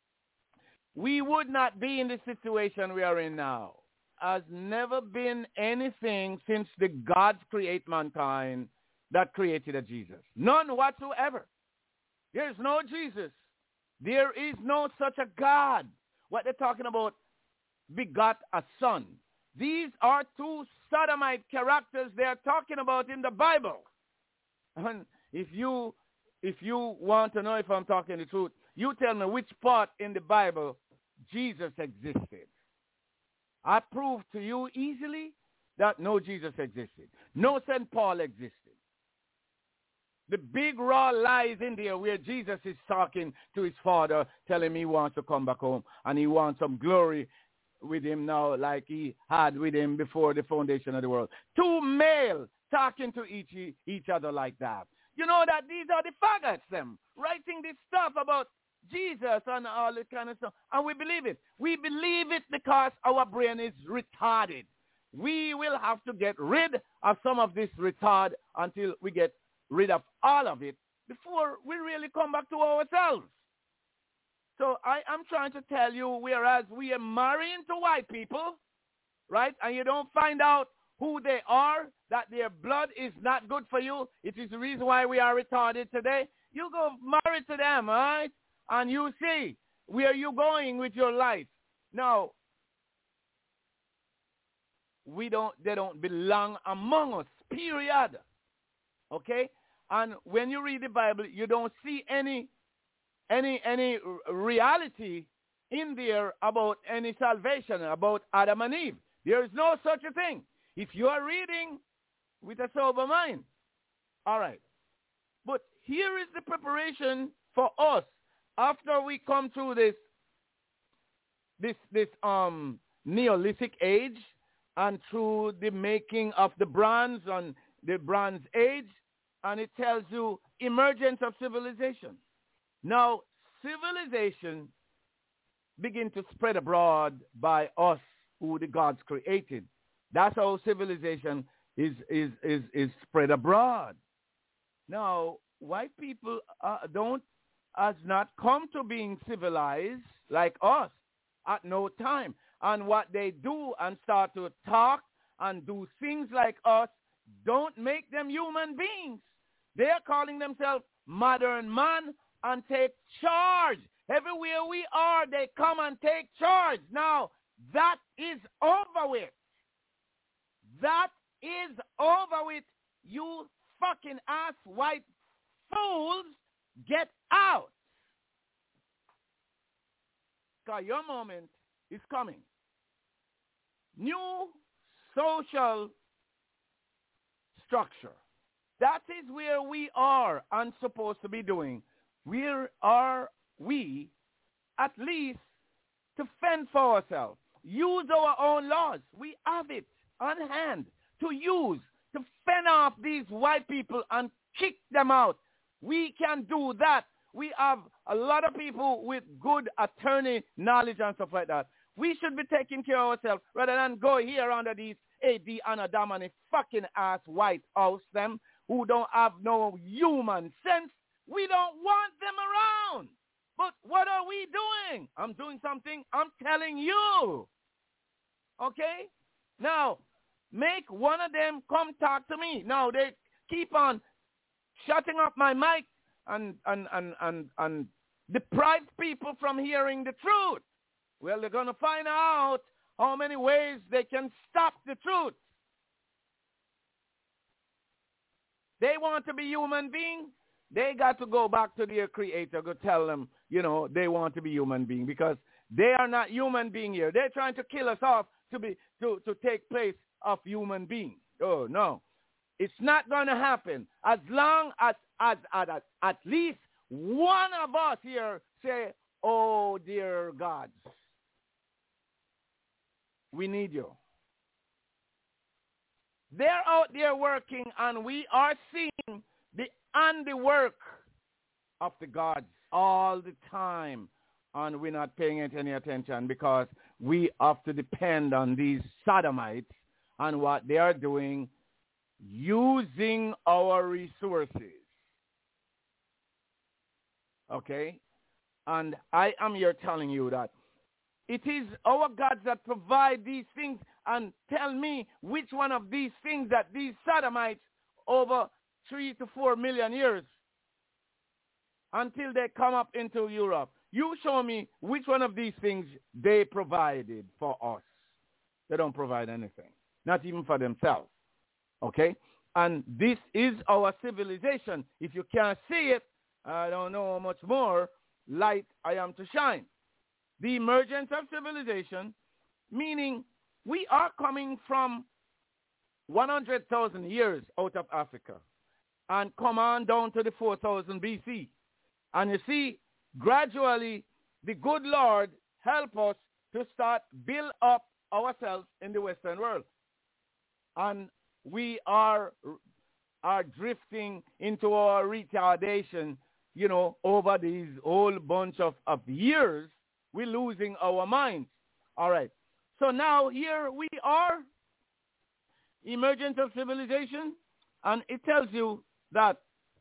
we would not be in the situation we are in now. Has never been anything since the gods create mankind that created a Jesus. None whatsoever. There is no Jesus. There is no such a God. What they're talking about, begot a son. These are two sodomite characters they're talking about in the Bible. And if you if you want to know if I'm talking the truth, you tell me which part in the Bible Jesus existed. I prove to you easily that no Jesus existed. No Saint Paul existed. The big raw lies in there where Jesus is talking to his father, telling him he wants to come back home and he wants some glory with him now like he had with him before the foundation of the world. Two males talking to each, each other like that. You know that these are the faggots, them, writing this stuff about Jesus and all this kind of stuff. And we believe it. We believe it because our brain is retarded. We will have to get rid of some of this retard until we get rid of all of it before we really come back to ourselves. So I am trying to tell you, whereas we are marrying to white people, right, and you don't find out who they are, that their blood is not good for you, it is the reason why we are retarded today, you go marry to them, all right, and you see where you're going with your life. Now, we don't, they don't belong among us, period. Okay? And when you read the Bible, you don't see any any any reality in there about any salvation, about Adam and Eve. There is no such a thing. If you are reading with a sober mind, All right. But here is the preparation for us after we come through this this this um Neolithic age and through the making of the bronze and the Bronze Age, and it tells you emergence of civilization. Now, civilization begin to spread abroad by us who the gods created. That's how civilization is is is, is spread abroad. Now, white people uh, don't has not come to being civilized like us at no time. And what they do and start to talk and do things like us don't make them human beings. They are calling themselves modern man and take charge. Everywhere we are, they come and take charge. Now, that is over with. That is over with. You fucking ass white fools, get out. Because your moment is coming. New social structure. That is where we are and supposed to be doing. Where are we, at least, to fend for ourselves? Use our own laws. We have it on hand to use, to fend off these white people and kick them out. We can do that. We have a lot of people with good attorney knowledge and stuff like that. We should be taking care of ourselves rather than go here under these A D and Adam and a fucking ass white house them who don't have no human sense. We don't want them around. But what are we doing? I'm doing something. I'm telling you. Okay? Now, make one of them come talk to me. Now, they keep on shutting up my mic and, and, and, and, and deprive people from hearing the truth. Well, they're going to find out how many ways they can stop the truth. They want to be human beings. They got to go back to their creator, go tell them, you know, they want to be human beings because they are not human beings here. They're trying to kill us off to be to, to take place of human beings. Oh, no. It's not going to happen as long as, as, as, as at least one of us here say, oh, dear gods, we need you. They're out there working, and we are seeing the handiwork of the gods all the time, and we're not paying it any attention because we have to depend on these sodomites and what they are doing, using our resources. Okay? And I am here telling you that it is our gods that provide these things, and tell me which one of these things that these sodomites over three to four million years until they come up into Europe. You show me which one of these things they provided for us. They don't provide anything, not even for themselves. Okay? And this is our civilization. If you can't see it, I don't know how much more light I am to shine. The emergence of civilization, meaning we are coming from one hundred thousand years out of Africa and come on down to the four thousand B C. And you see, gradually, the good Lord help us to start build up ourselves in the Western world. And we are, are drifting into our retardation, you know, over these whole bunch of, of years. We're losing our minds. All right. So now here we are, emergence of civilization, and it tells you that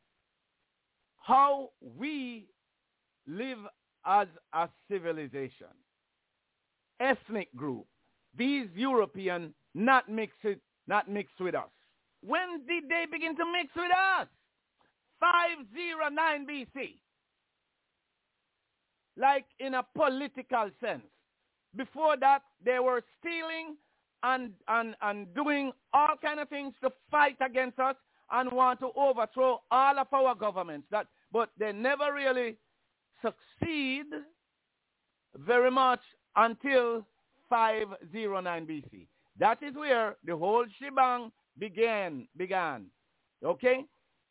how we live as a civilization. Ethnic group. These European not mix it, not mixed with us. When did they begin to mix with us? five oh nine B C. Like in a political sense. Before that, they were stealing and, and, and doing all kind of things to fight against us and want to overthrow all of our governments. That, but they never really succeed very much until five oh nine B C. That is where the whole shebang began. began. Okay?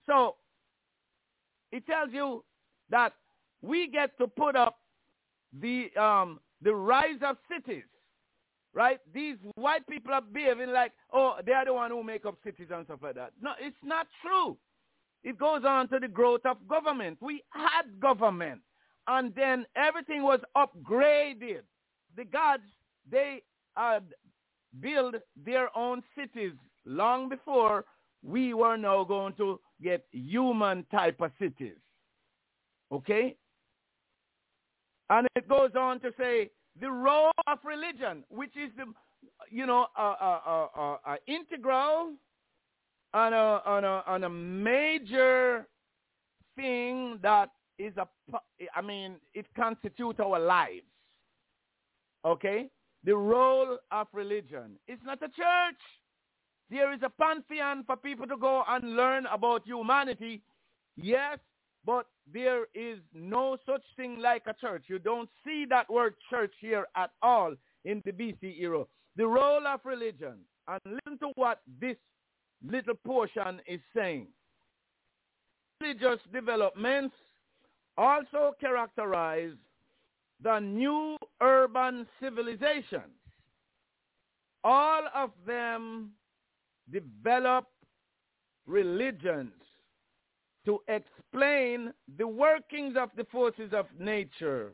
So it tells you that we get to put up the um, the rise of cities, right? These white people are behaving like, oh, they are the one who make up cities and stuff like that. No, it's not true. It goes on to the growth of government. We had government, and then everything was upgraded. The gods, they had built their own cities long before we were now going to get human type of cities. Okay? And it goes on to say the role of religion, which is the, you know, a, a, a, a integral and a, and, a, and a major thing that is a, I mean, it constitutes our lives. Okay? The role of religion. It's not a church. There is a pantheon for people to go and learn about humanity. Yes, but there is no such thing like a church. You don't see that word church here at all in the B C era. The role of religion. And listen to what this little portion is saying. Religious developments also characterize the new urban civilizations. All of them develop religions to explain the workings of the forces of nature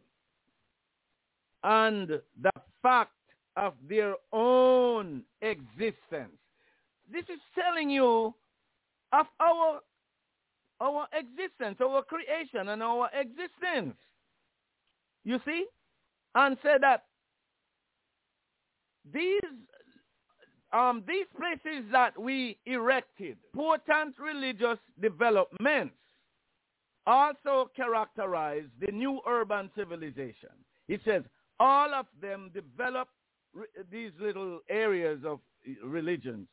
and the fact of their own existence. This is telling you of our, our existence, our creation and our existence. You see? And say that these Um, these places that we erected, important religious developments, also characterize the new urban civilization. It says all of them develop re- these little areas of religions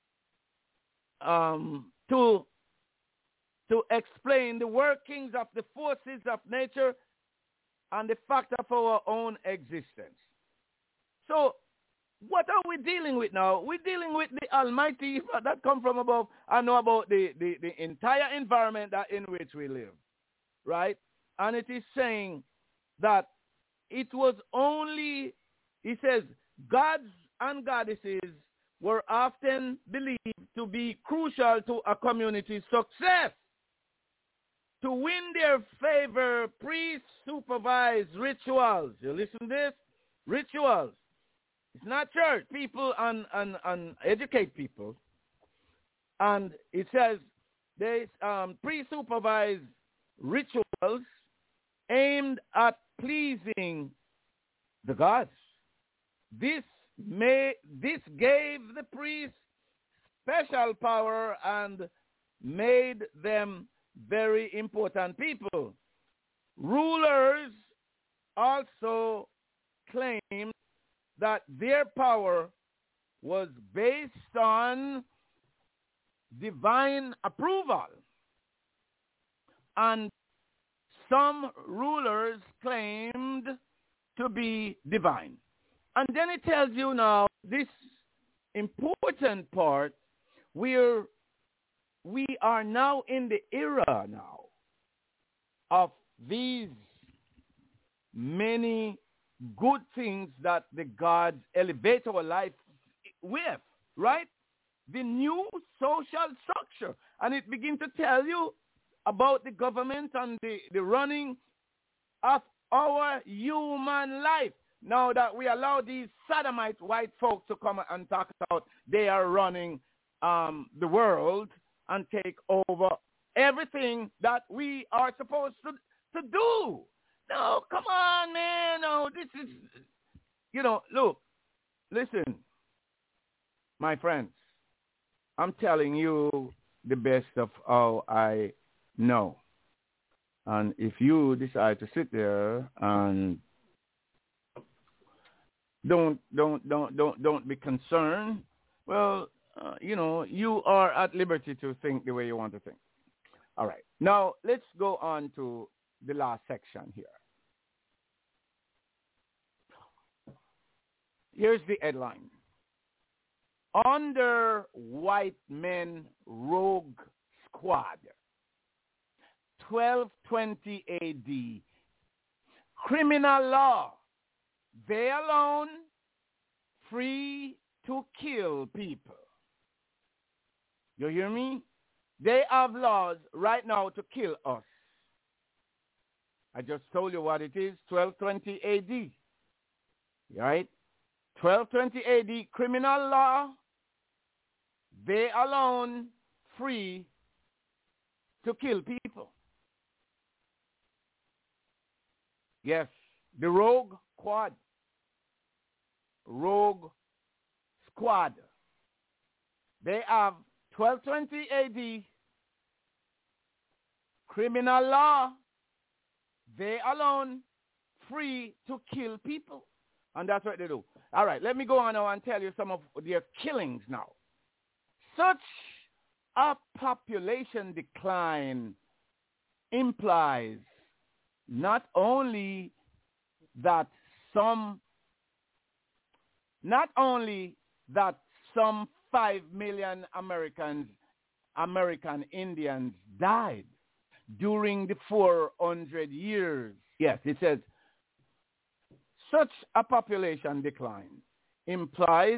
um, to, to explain the workings of the forces of nature and the fact of our own existence. So, what are we dealing with now? We're dealing with the Almighty that come from above and know about the, the, the entire environment that in which we live, right? And it is saying that it was only, he says, gods and goddesses were often believed to be crucial to a community's success. To win their favor, priests supervised rituals. You listen to this? Rituals. It's not church. People and, and, and educate people. And it says they um, pre-supervise rituals aimed at pleasing the gods. This may this gave the priests special power and made them very important people. Rulers also claimed that their power was based on divine approval. And some rulers claimed to be divine. And then it tells you now this important part where we are now in the era now of these many good things that the gods elevate our life with, right? The new social structure. And it begins to tell you about the government and the, the running of our human life. Now that we allow these sodomite white folks to come and talk about they are running um, the world and take over everything that we are supposed to, to do. No, come on, man. No, this is, you know, look, listen, my friends, I'm telling you the best of how I know. And if you decide to sit there and don't, don't, don't, don't, don't be concerned, well, uh, you know, you are at liberty to think the way you want to think. All right. Now, let's go on to the last section here. Here's the headline. Under white men rogue squad. twelve twenty A D, criminal law, they alone free to kill people. You hear me? They have laws right now to kill us. I just told you what it is, twelve twenty A D. Right? twelve twenty A D, criminal law, they alone free to kill people. Yes, the rogue squad. Rogue squad. They have twelve twenty A D, criminal law, they alone free to kill people. And that's what they do. All right, let me go on now and tell you some of their killings now. Such a population decline implies not only that some, not only that some five million Americans, American Indians died during the four hundred years. Yes, it says, such a population decline implies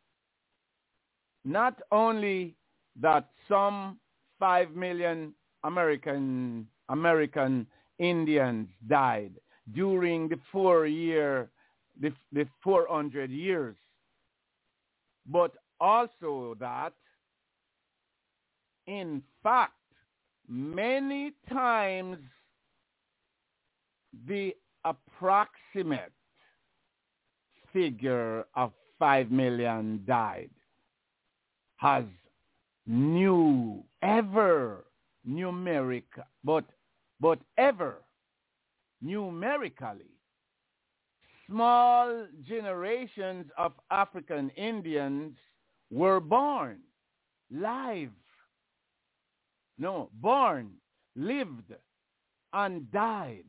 not only that some five million American American Indians died during the four year the, the four hundred years, but also that in fact many times the approximate figure of five million died has new ever numeric but but ever numerically small generations of African Indians were born live no born lived and died.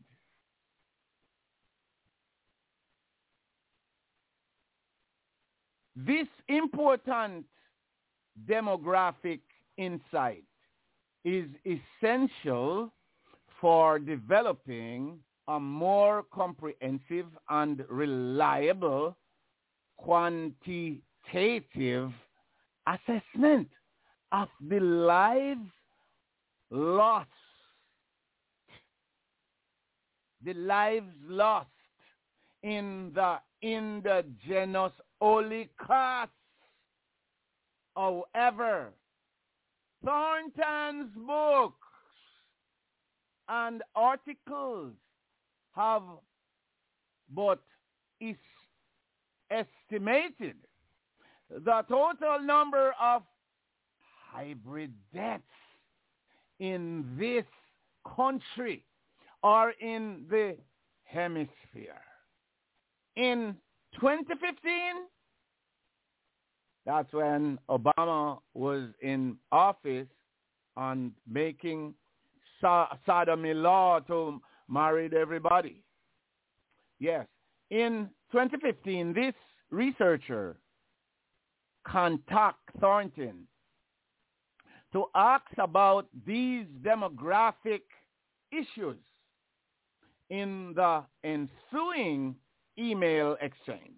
This important demographic insight is essential for developing a more comprehensive and reliable quantitative assessment of the lives lost, the lives lost in the indigenous Holocaust. However, Thornton's books and articles have but is estimated the total number of hybrid deaths in this country or in the hemisphere. In twenty fifteen, that's when Obama was in office and making so- sodomy law to marry everybody. Yes. In twenty fifteen, this researcher contacted Thornton to ask about these demographic issues. In the ensuing email exchange,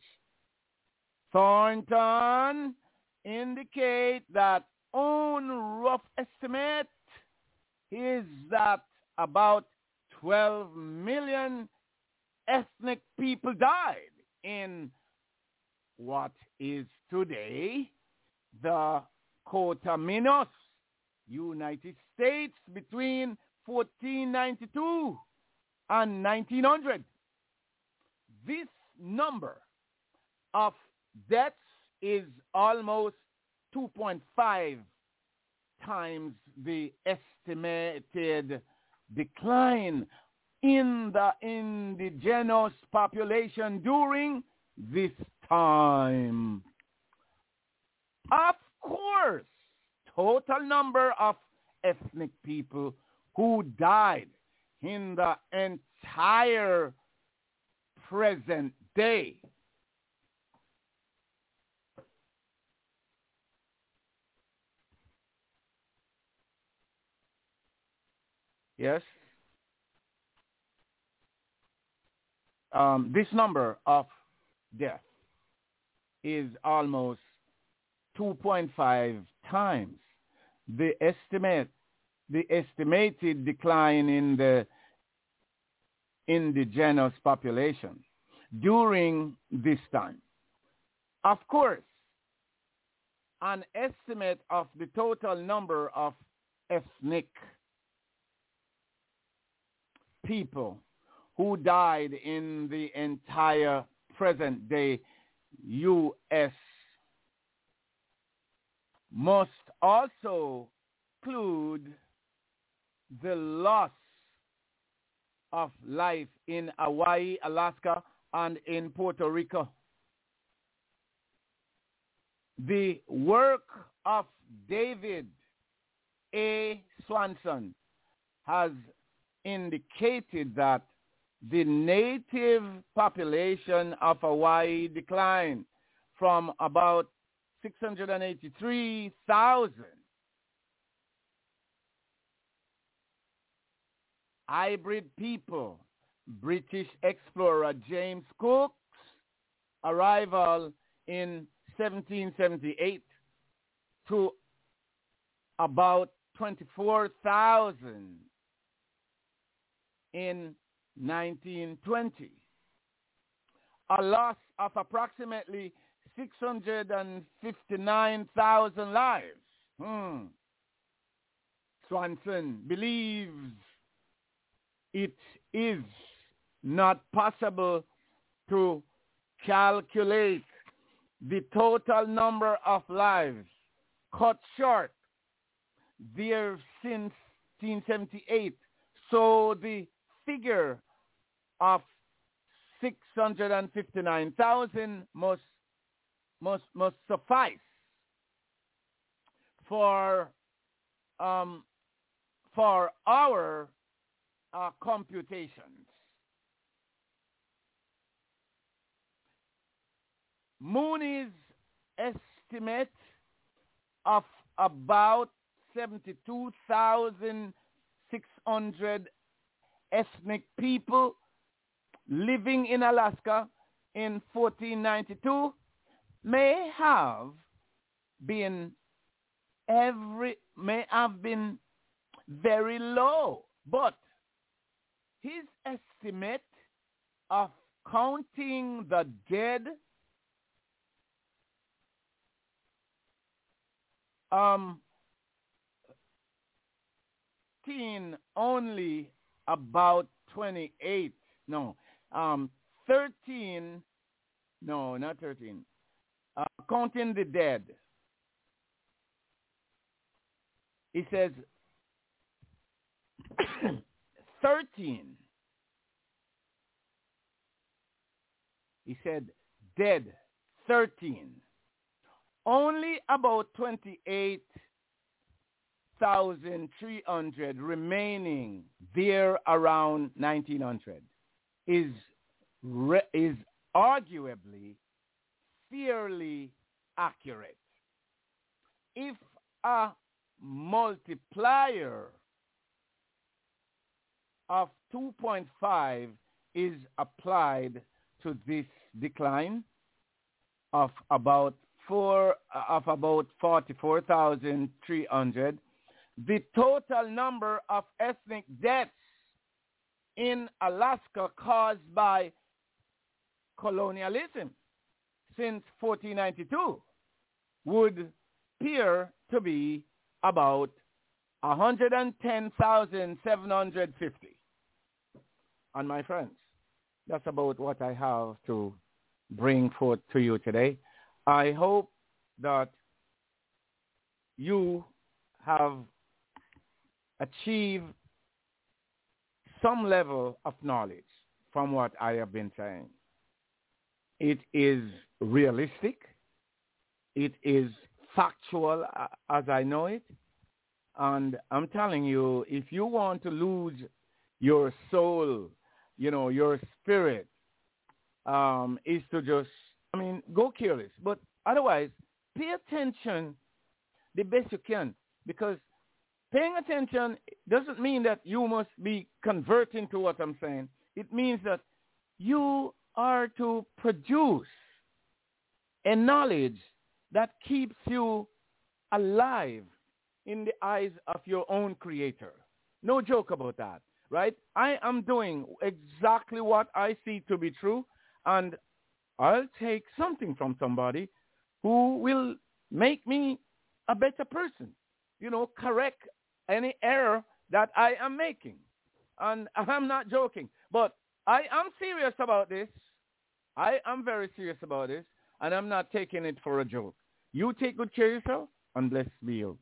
Thornton indicate that own rough estimate is that about twelve million ethnic people died in what is today the Cotaminous United States between fourteen ninety-two and nineteen hundred. This number of deaths is almost two point five times the estimated decline in the indigenous population during this time. Of course, total number of ethnic people who died in the entire present day yes um, this number of deaths is almost two point five times the estimate, the estimated decline in the indigenous population during this time. Of course, an estimate of the total number of ethnic people who died in the entire present-day U S must also include the loss of life in Hawaii, Alaska, and in Puerto Rico. The work of David A. Swanson has indicated that the native population of Hawaii declined from about six hundred eighty-three thousand hybrid people. British explorer James Cook's arrival in seventeen seventy-eight to about twenty-four thousand in nineteen twenty. A loss of approximately six hundred fifty-nine thousand lives. Hmm. Swanson believes it is not possible to calculate the total number of lives cut short there since nineteen seventy-eight. So the figure of six hundred fifty-nine thousand must, must, must suffice for, um, for our uh, computations. Mooney's estimate of about seventy-two thousand six hundred ethnic people living in Alaska in fourteen ninety-two may have been every may have been very low, but his estimate of counting the dead um only about twenty-eight, no, um, thirteen, no, not thirteen, uh, counting the dead. He says thirteen. He said dead, thirteen. Only about twenty-eight thousand three hundred remaining there around nineteen hundred is re- is arguably fairly accurate. If a multiplier of two point five is applied to this decline of about four of about forty-four thousand three hundred, the total number of ethnic deaths in Alaska caused by colonialism since fourteen ninety-two would appear to be about one hundred ten thousand seven hundred fifty. And my friends, that's about what I have to bring forth to you today. I hope that you have achieved some level of knowledge from what I have been saying. It is realistic. It is factual uh, as I know it. And I'm telling you, if you want to lose your soul, you know, your spirit, um, is to just, I mean, go careless. But otherwise, pay attention the best you can, because paying attention doesn't mean that you must be converting to what I'm saying. It means that you are to produce a knowledge that keeps you alive in the eyes of your own creator. No joke about that, right? I am doing exactly what I see to be true, and I'll take something from somebody who will make me a better person, you know, correct any error that I am making. And I'm not joking, but I am serious about this. I am very serious about this, and I'm not taking it for a joke. You take good care of yourself, and blessed be you.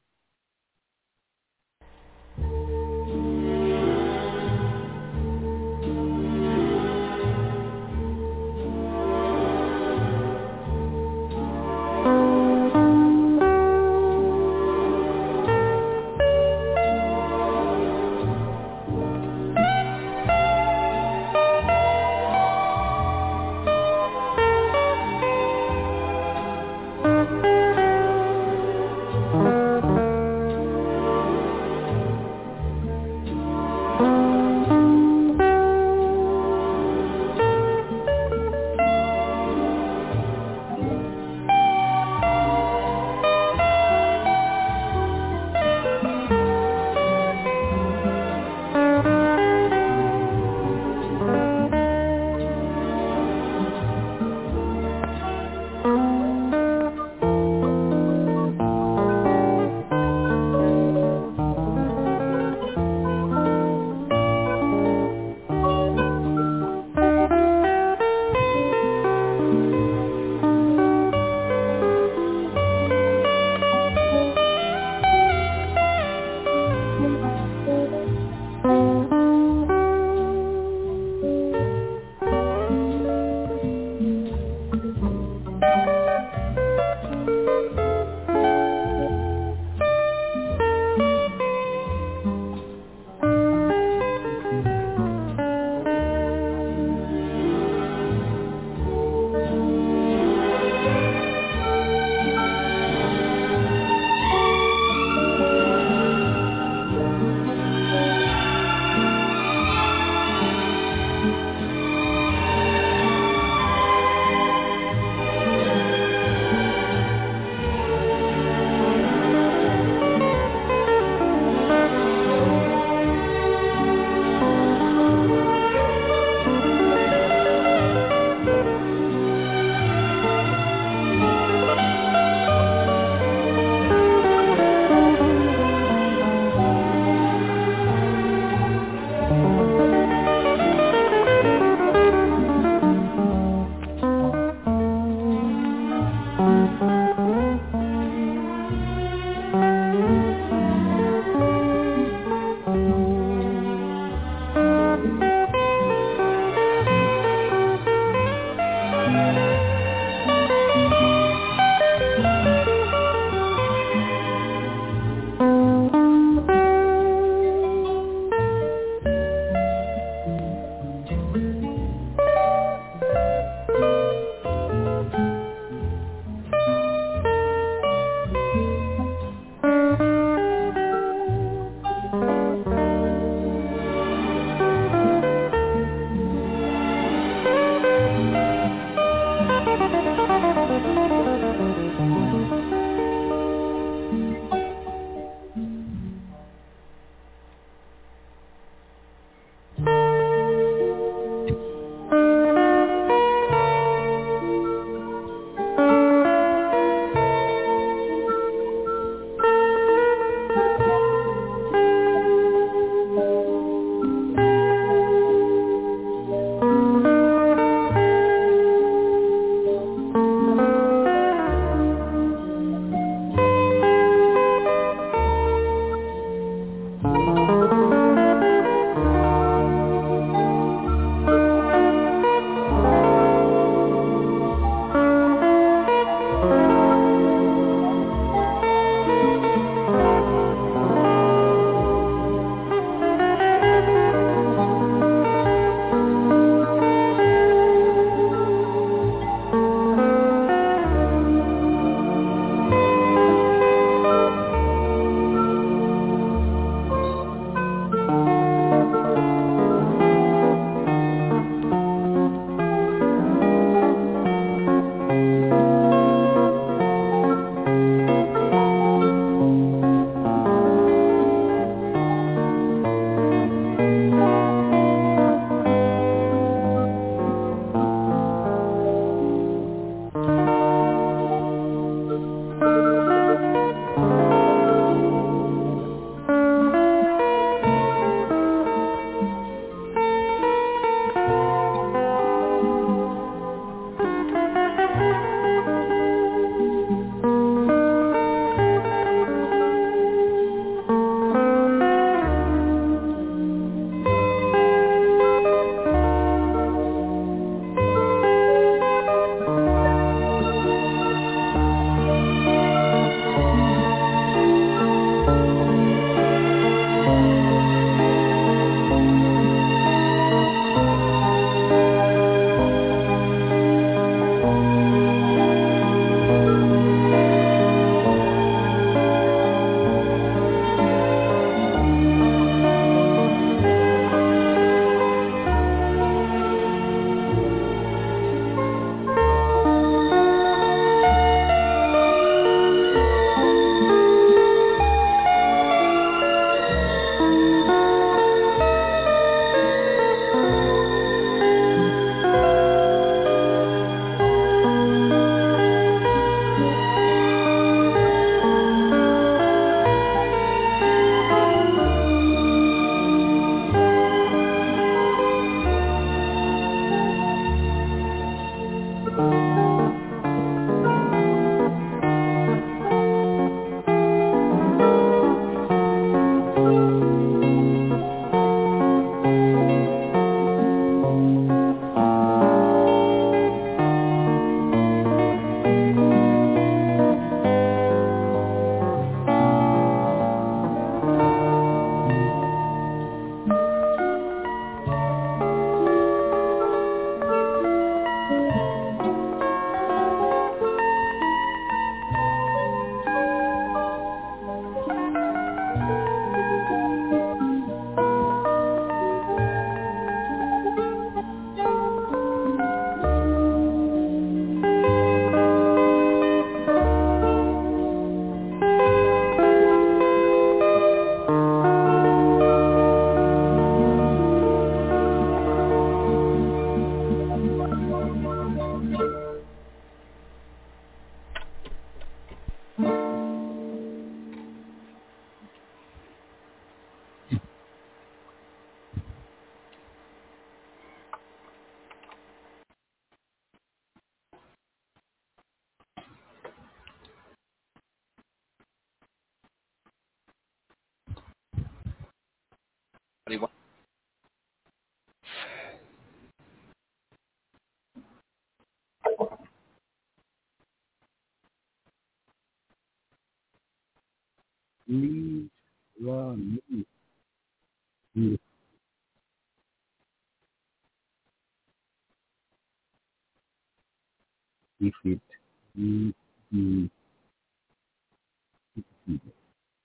if it will be succeeded.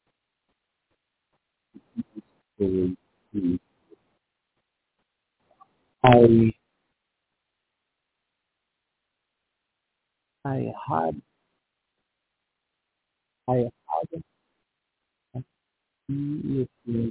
So mm, I I had I had a seriously